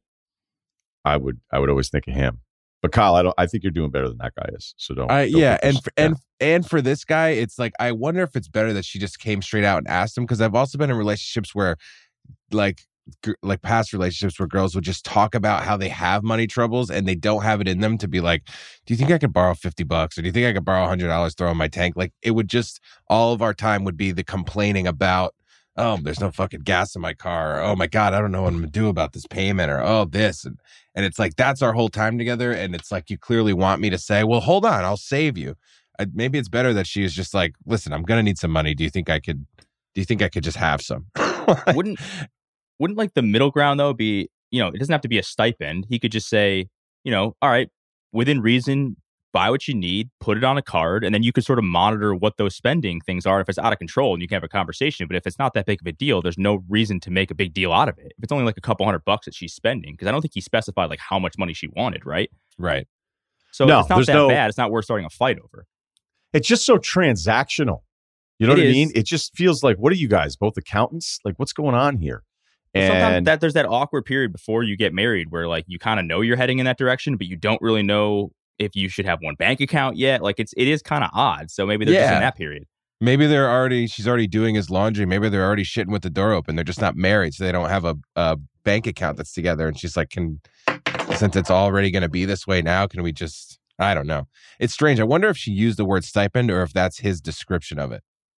I would, I would always think of him. But Kyle, I don't, I think you're doing better than that guy is. So don't. Uh, don't yeah. And, for, yeah. and, and for this guy, it's like, I wonder if it's better that she just came straight out and asked him. Cause I've also been in relationships where like, like past relationships where girls would just talk about how they have money troubles and they don't have it in them to be like, do you think I could borrow fifty bucks? Or do you think I could borrow a hundred dollars, throw in my tank? Like it would just, all of our time would be the complaining about, oh, there's no fucking gas in my car. Or, oh my God, I don't know what I'm gonna do about this payment or, oh, this. And, and it's like, that's our whole time together. And it's like, you clearly want me to say, well, hold on, I'll save you. I, maybe it's better that she is just like, listen, I'm going to need some money. Do you think I could, do you think I could just have some? Wouldn't, Wouldn't like the middle ground though be, you know, it doesn't have to be a stipend. He could just say, you know, all right, within reason, buy what you need, put it on a card, and then you could sort of monitor what those spending things are if it's out of control and you can have a conversation. But if it's not that big of a deal, there's no reason to make a big deal out of it. If it's only like a couple hundred bucks that she's spending, because I don't think he specified like how much money she wanted, right? Right. So no, it's not that no, bad. It's not worth starting a fight over. It's just so transactional. You know it what is. I mean? It just feels like, what are you guys, both accountants? Like, what's going on here? And sometimes And that there's that awkward period before you get married where like you kind of know you're heading in that direction, but you don't really know if you should have one bank account yet. Like it's it is kind of odd. So maybe they're Yeah. just in that period. Maybe they're already, she's already doing his laundry. Maybe they're already shitting with the door open. They're just not married. So they don't have a, a bank account that's together. And she's like, can, since it's already going to be this way now, can we just, I don't know. It's strange. I wonder if she used the word stipend or if that's his description of it.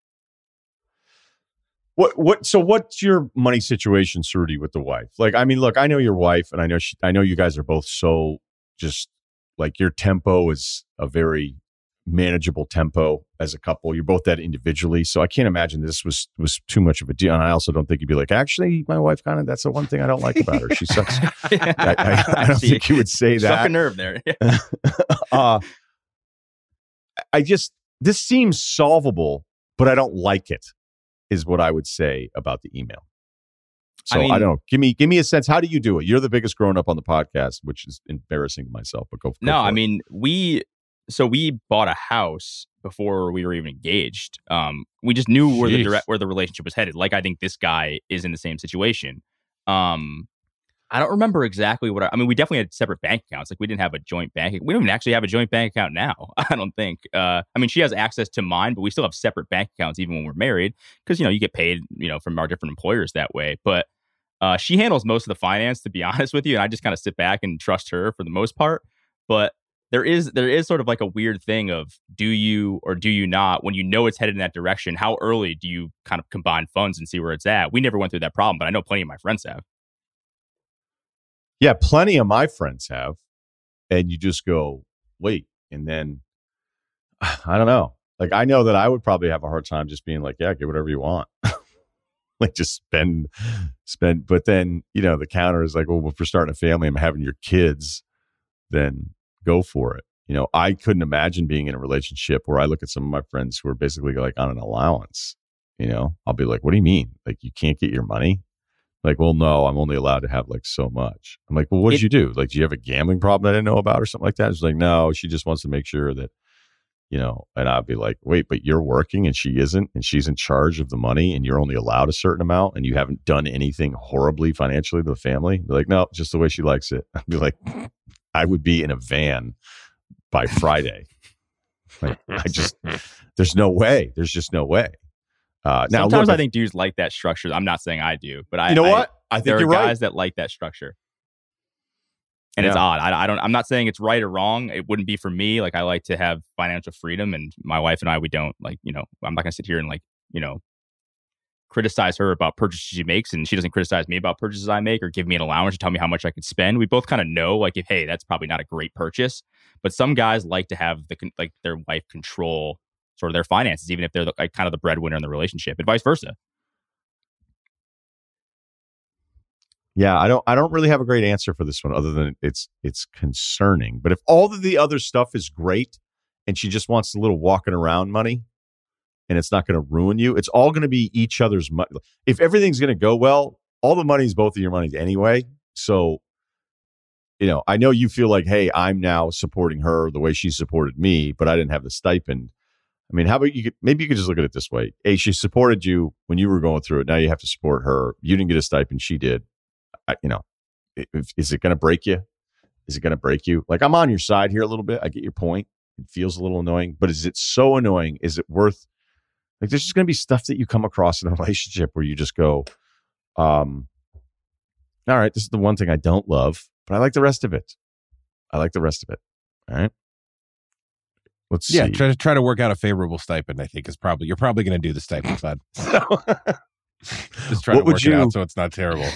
What what so what's your money situation, Cerruti, with the wife? Like, I mean, look, I know your wife, and I know she, I know you guys are both so just like your tempo is a very manageable tempo as a couple. You're both that individually, so I can't imagine this was was too much of a deal. And I also don't think you'd be like, actually, my wife kind of that's the one thing I don't like about her. She sucks. I, I, I don't See, think you would say struck that. a nerve there. uh, I just this seems solvable, but I don't like it. Is what I would say about the email. So I, mean, I don't know. Give me give me a sense. How do you do it? You're the biggest grown up on the podcast, which is embarrassing to myself. But go. go no, for I it. mean we. So we bought a house before we were even engaged. Um, we just knew where the direct where the relationship was headed. Like I think this guy is in the same situation. Um, I don't remember exactly what. I, I mean, we definitely had separate bank accounts. Like we didn't have a joint bank. We don't even actually have a joint bank account now. I don't think. Uh, I mean, she has access to mine, but we still have separate bank accounts even when we're married because you know you get paid you know from our different employers that way. But Uh, she handles most of the finance, to be honest with you, and I just kind of sit back and trust her for the most part. But there is there is sort of like a weird thing of do you or do you not, when you know it's headed in that direction, how early do you kind of combine funds and see where it's at? We never went through that problem, but I know plenty of my friends have. Yeah, plenty of my friends have. And you just go, wait. And then, I don't know. Like, I know that I would probably have a hard time just being like, yeah, get whatever you want. Like, just spend, spend. But then, you know, the counter is like, well, if we're starting a family and having your kids, then go for it. You know, I couldn't imagine being in a relationship where I look at some of my friends who are basically like on an allowance. You know, I'll be like, what do you mean? Like, you can't get your money? Like, well, no, I'm only allowed to have like so much. I'm like, well, what did It- you do? Like, do you have a gambling problem that I didn't know about or something like that? It's like, no, she just wants to make sure that, you know, and I'd be like, wait, but you're working and she isn't, and she's in charge of the money and you're only allowed a certain amount and you haven't done anything horribly financially to the family. They're like, no, just the way she likes it. I'd be like, I would be in a van by Friday. Like, I just, there's no way. There's just no way. Uh, now, Sometimes look, I think dudes like that structure. I'm not saying I do, but I, you know I- what? I there think are you're guys right. that like that structure, and it's Yeah. odd. I, I don't. I'm not saying it's right or wrong. It wouldn't be for me. Like, I like to have financial freedom, and my wife and I, we don't. Like, you know, I'm not gonna sit here and like, you know, criticize her about purchases she makes, and she doesn't criticize me about purchases I make, or give me an allowance or tell me how much I could spend. We both kind of know, like, if hey, that's probably not a great purchase. But some guys like to have the con- like their wife control sort of their finances, even if they're the, like kind of the breadwinner in the relationship, and vice versa. Yeah, I don't I don't really have a great answer for this one other than it's it's concerning. But if all of the other stuff is great and she just wants a little walking around money and it's not going to ruin you, it's all going to be each other's money. If everything's going to go well, all the money is both of your money anyway. So, you know, I know you feel like, hey, I'm now supporting her the way she supported me, but I didn't have the stipend. I mean, how about you could, maybe you could just look at it this way. Hey, she supported you when you were going through it. Now you have to support her. You didn't get a stipend. She did. I, you know, if, is it going to break you? Is it going to break you? Like, I'm on your side here a little bit. I get your point. It feels a little annoying, but is it so annoying? Is it worth, like, there's just going to be stuff that you come across in a relationship where you just go, um, all right, this is the one thing I don't love, but I like the rest of it. I like the rest of it. All right. Let's Yeah, see. try to try to work out a favorable stipend. I think is probably you're probably going to do the stipend fund. So just try What to would work you- it out so it's not terrible.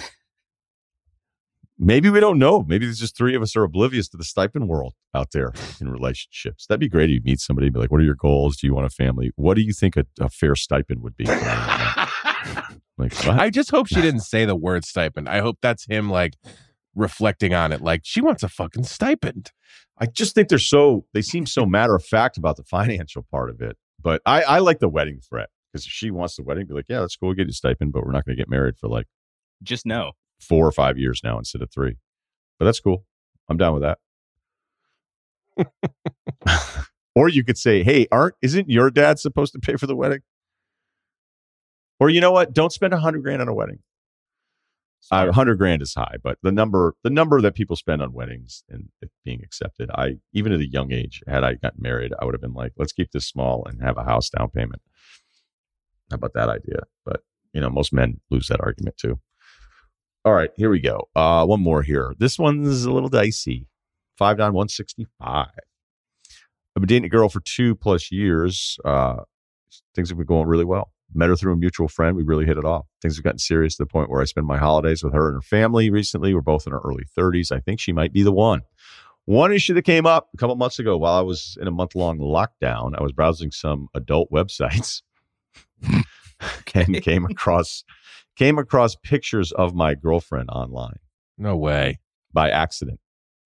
Maybe we don't know. Maybe there's just three of us are oblivious to the stipend world out there in relationships. That'd be great if you meet somebody and be like, what are your goals? Do you want a family? What do you think a, a fair stipend would be? Like, what? I just hope she didn't say the word stipend. I hope that's him like reflecting on it. Like, she wants a fucking stipend. I just think they're so, they seem so matter of fact about the financial part of it. But I, I like the wedding threat because if she wants the wedding, be like, yeah, that's cool. We'll get you a stipend, but we're not going to get married for like Just know. four or five years now instead of three. But that's cool. I'm down with that. Or you could say, hey, aren't, isn't your dad supposed to pay for the wedding? Or you know what? Don't spend a hundred grand on a wedding. A uh, hundred grand is high, but the number, the number that people spend on weddings and it being accepted, I, even at a young age, had I gotten married, I would have been like, let's keep this small and have a house down payment. How about that idea? But, you know, most men lose that argument too. All right, here we go. Uh, one more here. This one's a little dicey. Five down, one sixty-five. I've been dating a girl for two plus years. Uh, things have been going really well. Met her through a mutual friend. We really hit it off. Things have gotten serious to the point where I spend my holidays with her and her family recently. We're both in our early thirties. I think she might be the one. One issue that came up a couple months ago while I was in a month-long lockdown, I was browsing some adult websites and came across came across pictures of my girlfriend online No way. by accident.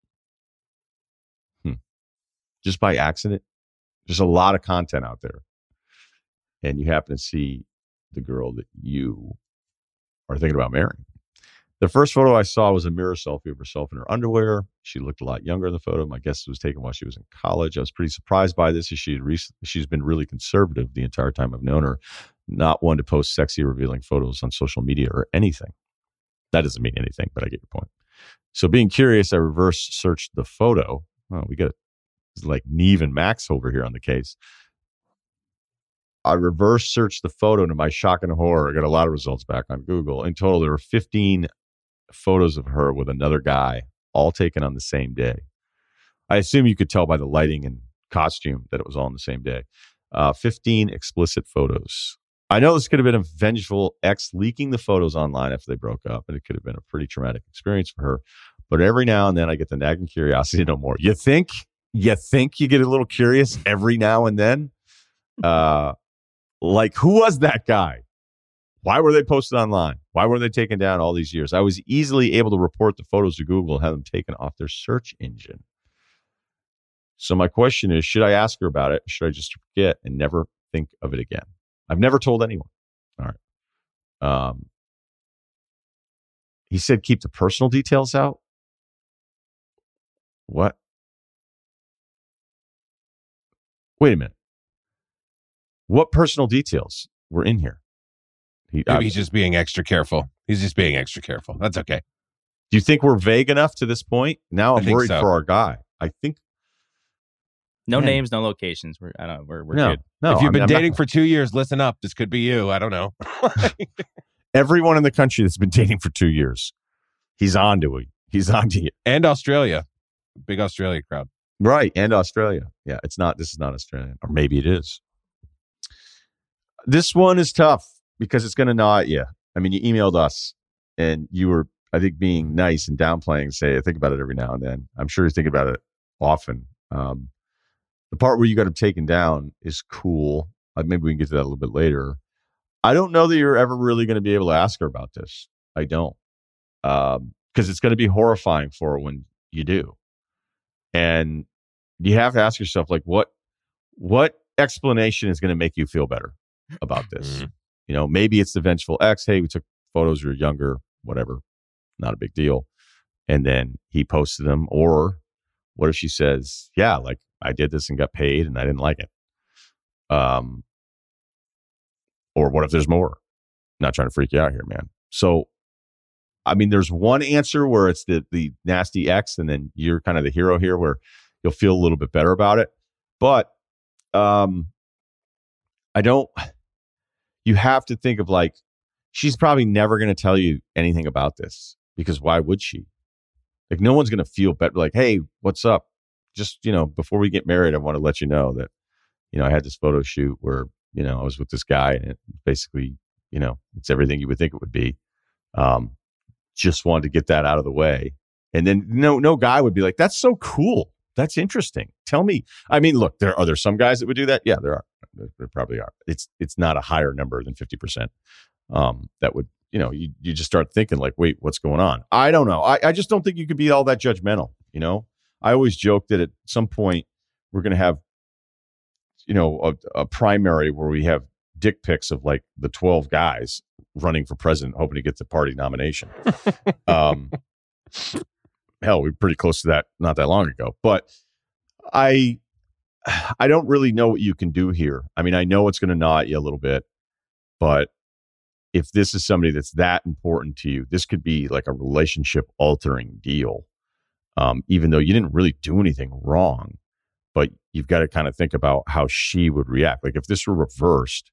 Hmm. Just by accident. There's a lot of content out there. And you happen to see the girl that you are thinking about marrying. The first photo I saw was a mirror selfie of herself in her underwear. She looked a lot younger in the photo. My guess was taken while she was in college. I was pretty surprised by this, as she had rec- she's been really conservative the entire time I've known her. Not one to post sexy, revealing photos on social media or anything. That doesn't mean anything, but I get your point. So being curious, I reverse searched the photo. Oh, we got like Neve and Max over here on the case. I reverse searched the photo, and to my shock and horror, I got a lot of results back on Google. In total, there were fifteen photos of her with another guy, all taken on the same day. I assume you could tell by the lighting and costume that it was all on the same day. Uh, fifteen explicit photos. I know this could have been a vengeful ex leaking the photos online after they broke up, and it could have been a pretty traumatic experience for her. But every now and then I get the nagging curiosity to know more. You think? You think you get a little curious every now and then? Uh, like, who was that guy? Why were they posted online? Why were they taken down all these years? I was easily able to report the photos to Google and have them taken off their search engine. So my question is, should I ask her about it? Or should I just forget and never think of it again? I've never told anyone. All right. Um, he said keep the personal details out. What? Wait a minute. What personal details were in here? He, Maybe he's just being extra careful. He's just being extra careful. That's okay. Do you think we're vague enough to this point? Now I'm worried so. for our guy. I think. No Man. names, no locations. We're I don't know, we're we're No, good. no. if you've I been mean, dating not, for two years, listen up. This could be you. I don't know. everyone in the country that's been dating for two years, he's on to it. He's on to you. And Australia. Big Australia crowd. Right. And Australia. Yeah. It's not, this is not Australian. Or maybe it is. This one is tough because it's going to gnaw at you. I mean, you emailed us and you were, I think, being nice and downplaying, say, I think about it every now and then. I'm sure you think about it often. Um, the part where you got him taken down is cool. Uh, maybe we can get to that a little bit later. I don't know that you're ever really going to be able to ask her about this. I don't. Um, because it's going to be horrifying for her when you do. And you have to ask yourself, like, what what explanation is going to make you feel better about this? Mm-hmm. You know, maybe it's the vengeful ex. Hey, we took photos, we were younger, whatever. Not a big deal. And then he posted them. Or what if she says, yeah, like, I did this and got paid and I didn't like it. Um, or what if there's more? Not trying to freak you out here, man. So, I mean, there's one answer where it's the the nasty ex, and then you're kind of the hero here, where you'll feel a little bit better about it. But um, I don't. You have to think of, like, she's probably never going to tell you anything about this, because why would she? Like, no one's going to feel better. Like, hey, what's up? Just, you know, before we get married, I want to let you know that, you know, I had this photo shoot where, you know, I was with this guy, and it basically, you know, it's everything you would think it would be. Um, just wanted to get that out of the way. And then no, no guy would be like, that's so cool. That's interesting. Tell me. I mean, look, there are there some guys that would do that? Yeah, there are. There, there probably are. It's it's not a higher number than fifty percent. Um, that would, you know, you, you just start thinking, like, wait, what's going on? I don't know. I, I just don't think you could be all that judgmental. You know, I always joke that at some point we're going to have, you know, a, a primary where we have dick pics of, like, the twelve guys running for president, hoping to get the party nomination. um, hell, we were pretty close to that not that long ago. But I, I don't really know what you can do here. I mean, I know it's going to gnaw at you a little bit, but if this is somebody that's that important to you, this could be like a relationship altering deal. Um, even though you didn't really do anything wrong, but you've got to kind of think about how she would react. Like, if this were reversed,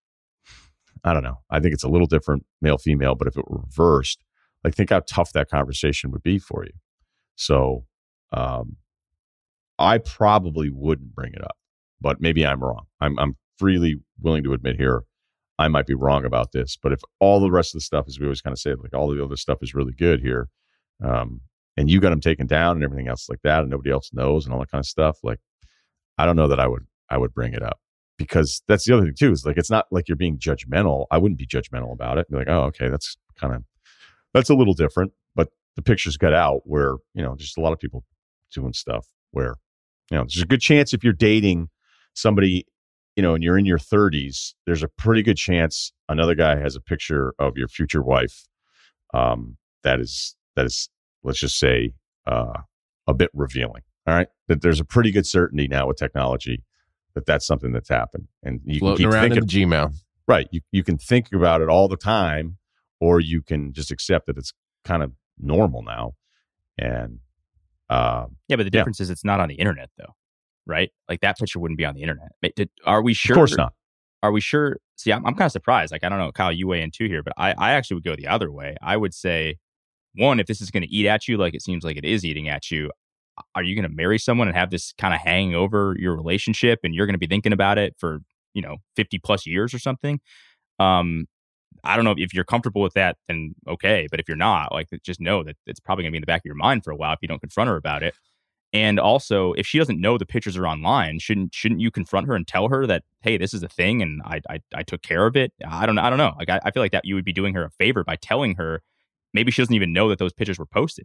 I don't know. I think it's a little different male, female, but if it were reversed, like, think how tough that conversation would be for you. So, um, I probably wouldn't bring it up, but maybe I'm wrong. I'm, I'm freely willing to admit here, I might be wrong about this, but if all the rest of the stuff, as we always kind of say, like, all the other stuff is really good here, um, and you got them taken down and everything else like that, and nobody else knows and all that kind of stuff, like, I don't know that I would, I would bring it up. Because that's the other thing too, is, like, it's not like you're being judgmental. I wouldn't be judgmental about it. Be like, oh, okay, that's kind of, that's a little different. But the pictures got out where, you know, just a lot of people doing stuff where, you know, there's a good chance if you're dating somebody, you know, and you're in your thirties, there's a pretty good chance another guy has a picture of your future wife. Um, that is, that is, let's just say, uh, a bit revealing. All right. That there's a pretty good certainty now with technology that that's something that's happened, and you Floating can keep around thinking, in the Gmail. right? You you can think about it all the time, or you can just accept that it's kind of normal now. And um, yeah, but the yeah. difference is it's not on the internet, though, right? Like, that picture wouldn't be on the internet. Did, are we sure? Of course not. Are we sure? See, I'm, I'm kind of surprised. Like, I don't know, Kyle, you weigh in too here, but I, I actually would go the other way. I would say one, if this is going to eat at you, like it seems like it is eating at you, are you going to marry someone and have this kind of hanging over your relationship, and you're going to be thinking about it for, you know, fifty plus years or something? Um, I don't know if you're comfortable with that, then okay. But if you're not, like, just know that it's probably going to be in the back of your mind for a while if you don't confront her about it. And also, if she doesn't know the pictures are online, shouldn't shouldn't you confront her and tell her that, hey, this is a thing, and I I, I took care of it? I don't I don't know. Like, I, I feel like that you would be doing her a favor by telling her. Maybe she doesn't even know that those pictures were posted.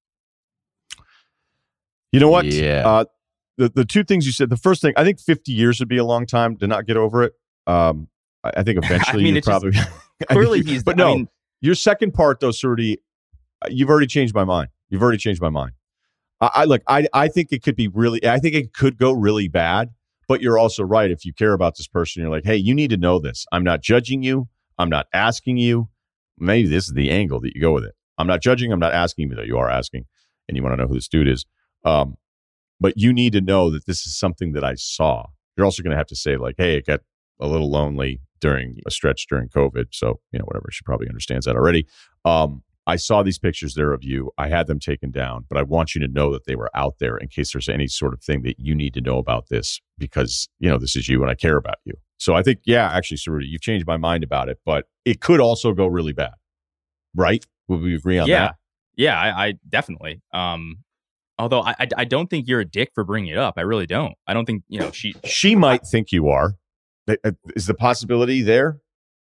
You know what? Yeah. Uh, the the two things you said. The first thing, I think fifty years would be a long time to not get over it. Um, I, I think eventually I mean, you it's just- probably Clearly, I mean, he's. But I no, mean, your second part though, Cerruti, you've already changed my mind. You've already changed my mind. I, I look. I I think it could be really. I think it could go really bad. But you're also right. If you care about this person, you're like, hey, you need to know this. I'm not judging you. I'm not asking you. Maybe this is the angle that you go with it. I'm not judging. I'm not asking you, though you are asking, and you want to know who this dude is. Um, but you need to know that this is something that I saw. You're also going to have to say, like, hey, it got a little lonely during a stretch during COVID. So, you know, whatever. She probably understands that already. Um, I saw these pictures there of you. I had them taken down, but I want you to know that they were out there in case there's any sort of thing that you need to know about this, because, you know, this is you and I care about you. So I think, yeah, actually, Cerruti, you've changed my mind about it, but it could also go really bad. Right? Would we agree on yeah, that? yeah, I, I definitely. Um, although I, I, I don't think you're a dick for bringing it up. I really don't. I don't think, you know, she. She might think you are. Is the possibility there?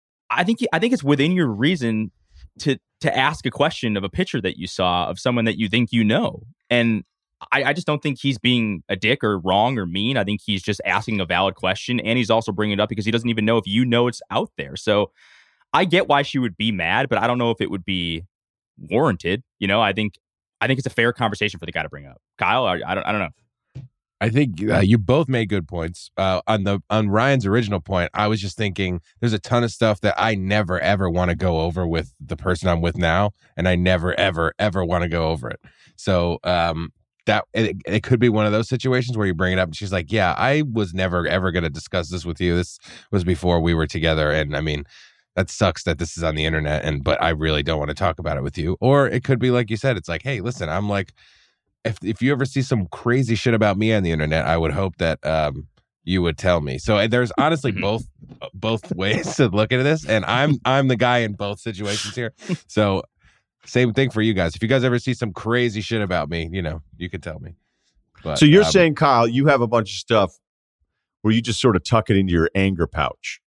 I think I think it's within your reason to to ask a question of a picture that you saw of someone that you think you know, and I, I just don't think he's being a dick or wrong or mean. I think he's just asking a valid question, and he's also bringing it up because he doesn't even know if you know it's out there. So I get why she would be mad, but I don't know if it would be warranted. You know, I think I think it's a fair conversation for the guy to bring up. Kyle, I, I don't I don't know. I think uh, you both made good points. Uh, on the on Ryan's original point, I was just thinking there's a ton of stuff that I never ever want to go over with the person I'm with now, and I never ever ever want to go over it. So um, that it, it could be one of those situations where you bring it up, and she's like, "Yeah, I was never ever going to discuss this with you. This was before we were together, and I mean." That sucks that this is on the internet, and but I really don't want to talk about it with you. Or it could be like you said, it's like, hey, listen, I'm like, if if you ever see some crazy shit about me on the internet, I would hope that um you would tell me. So there's honestly both both ways to look at this, and I'm I'm the guy in both situations here. So same thing for you guys. If you guys ever see some crazy shit about me, you know, you can tell me. But, so you're um, saying, Kyle, you have a bunch of stuff where you just sort of tuck it into your anger pouch.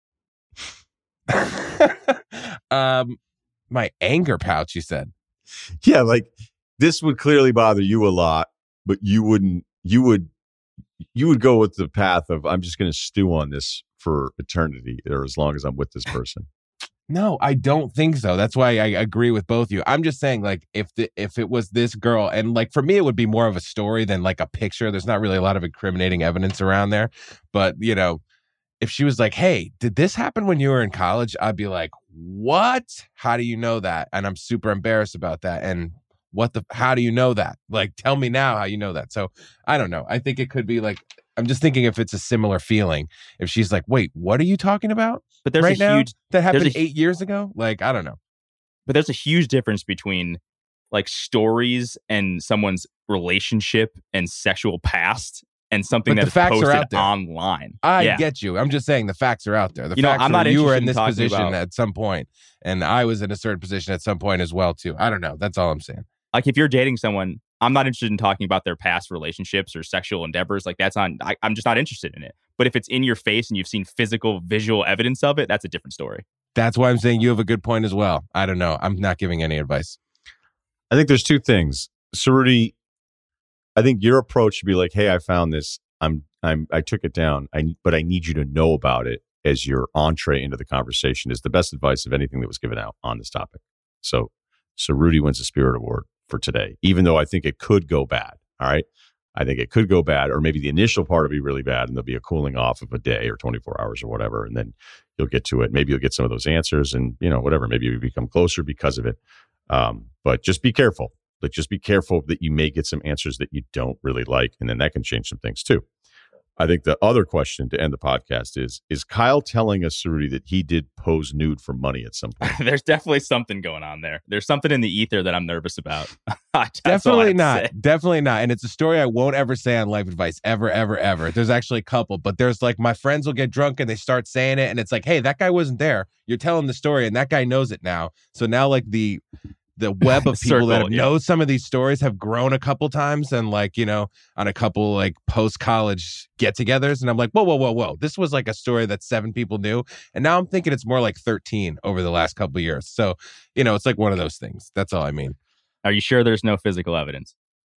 um, my anger pouch, you said. Yeah, like this would clearly bother you a lot, but you wouldn't. You would. You would go with the path of I'm just going to stew on this for eternity, or as long as I'm with this person. No, I don't think so. That's why I agree with both of you. I'm just saying, like, if the if it was this girl, and like for me, it would be more of a story than like a picture. There's not really a lot of incriminating evidence around there, but you know. If she was like, hey, did this happen when you were in college? I'd be like, what? How do you know that? And I'm super embarrassed about that. And what the, how do you know that? Like, tell me now how you know that. So I don't know. I think it could be like, I'm just thinking if it's a similar feeling, if she's like, wait, what are you talking about? But there's right a now? huge That happened there's a- eight years ago? Like, I don't know. but there's a huge difference between like stories and someone's relationship and sexual past and something But that the is facts are posted out there. online. I yeah. get you. I'm just saying the facts are out there. The You know, facts I'm are not you were interested in in this talking position about- at some point, and I was in a certain position at some point as well, too. I don't know. That's all I'm saying. Like if you're dating someone, I'm not interested in talking about their past relationships or sexual endeavors. Like that's on, I, I'm just not interested in it. But if it's in your face and you've seen physical, visual evidence of it, that's a different story. That's why I'm saying you have a good point as well. I don't know. I'm not giving any advice. I think there's two things. Cerruti, I think your approach should be like, hey, I found this. I'm I'm I took it down. I but I need you to know about it as your entree into the conversation is the best advice of anything that was given out on this topic. So Cerruti wins the Spirit Award for today, even though I think it could go bad. All right. I think it could go bad, or maybe the initial part will be really bad and there'll be a cooling off of a day or twenty-four hours or whatever. And then you'll get to it. Maybe you'll get some of those answers and, you know, whatever. Maybe you become closer because of it. Um, but just be careful. Like, just be careful that you may get some answers that you don't really like. And then that can change some things too. I think the other question to end the podcast is, is Kyle telling us, Cerruti, that he did pose nude for money at some point? There's definitely something going on there. There's something in the ether that I'm nervous about. Definitely not. Definitely not. And it's a story I won't ever say on Life Advice, ever, ever, ever. There's actually a couple, but there's like my friends will get drunk and they start saying it. And it's like, hey, that guy wasn't there. You're telling the story and that guy knows it now. So now like the... the web of people Circle, that have yeah. know some of these stories have grown a couple times, and like, you know, on a couple like post-college get-togethers, and I'm like, whoa, whoa, whoa, whoa. This was like a story that seven people knew, and now I'm thinking it's more like thirteen over the last couple of years. So, you know, it's like one of those things. That's all I mean. Are you sure there's no physical evidence?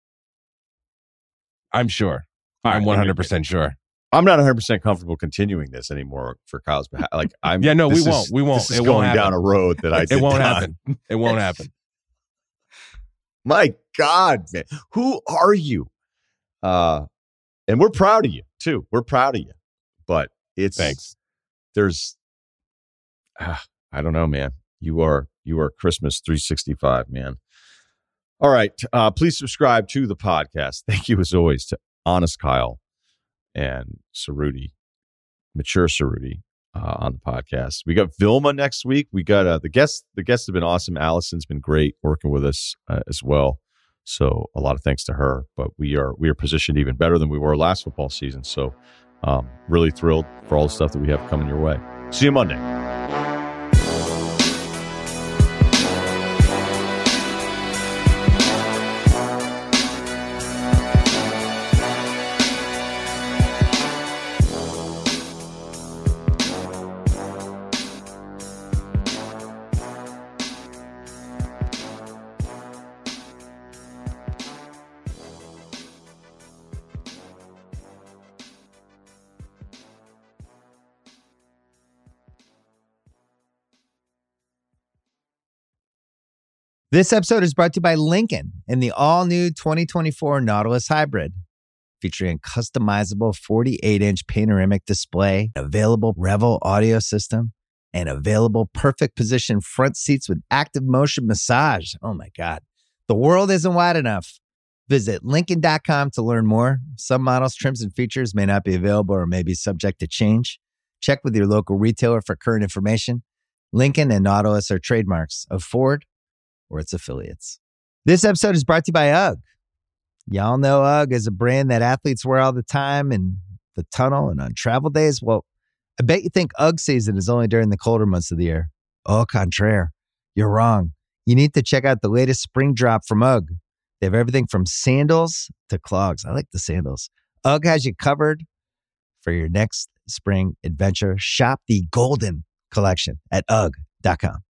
I'm sure. All right, I'm one hundred percent sure. I'm not one hundred percent comfortable continuing this anymore for Kyle's behalf. Like, I'm. Yeah, no, we this won't. is- We won't. This is It going won't happen. down a road that I. It did won't not. happen. It won't happen. My God, man, who are you? Uh, and we're proud of you too. We're proud of you, but it's Thanks. There's, uh, I don't know, man. You are you are Christmas three sixty-five, man. All right, uh, please subscribe to the podcast. Thank you as always to Honest Kyle and Cerruti, Mature Cerruti. Uh, on the podcast, we got Vilma next week. We got uh, the guests. The guests have been awesome. Allison's been great working with us uh, as well. So a lot of thanks to her. But we are we are positioned even better than we were last football season. So um, really thrilled for all the stuff that we have coming your way. See you Monday. This episode is brought to you by Lincoln and the all-new twenty twenty-four Nautilus Hybrid, featuring a customizable forty-eight inch panoramic display, available Revel audio system, and available perfect position front seats with active motion massage. Oh my God. The world isn't wide enough. Visit Lincoln dot com to learn more. Some models, trims, and features may not be available or may be subject to change. Check with your local retailer for current information. Lincoln and Nautilus are trademarks of Ford or its affiliates. This episode is brought to you by UGG. Y'all know UGG is a brand that athletes wear all the time in the tunnel and on travel days. Well, I bet you think UGG season is only during the colder months of the year. Au contraire, you're wrong. You need to check out the latest spring drop from UGG. They have everything from sandals to clogs. I like the sandals. UGG has you covered for your next spring adventure. Shop the Golden Collection at U G G dot com.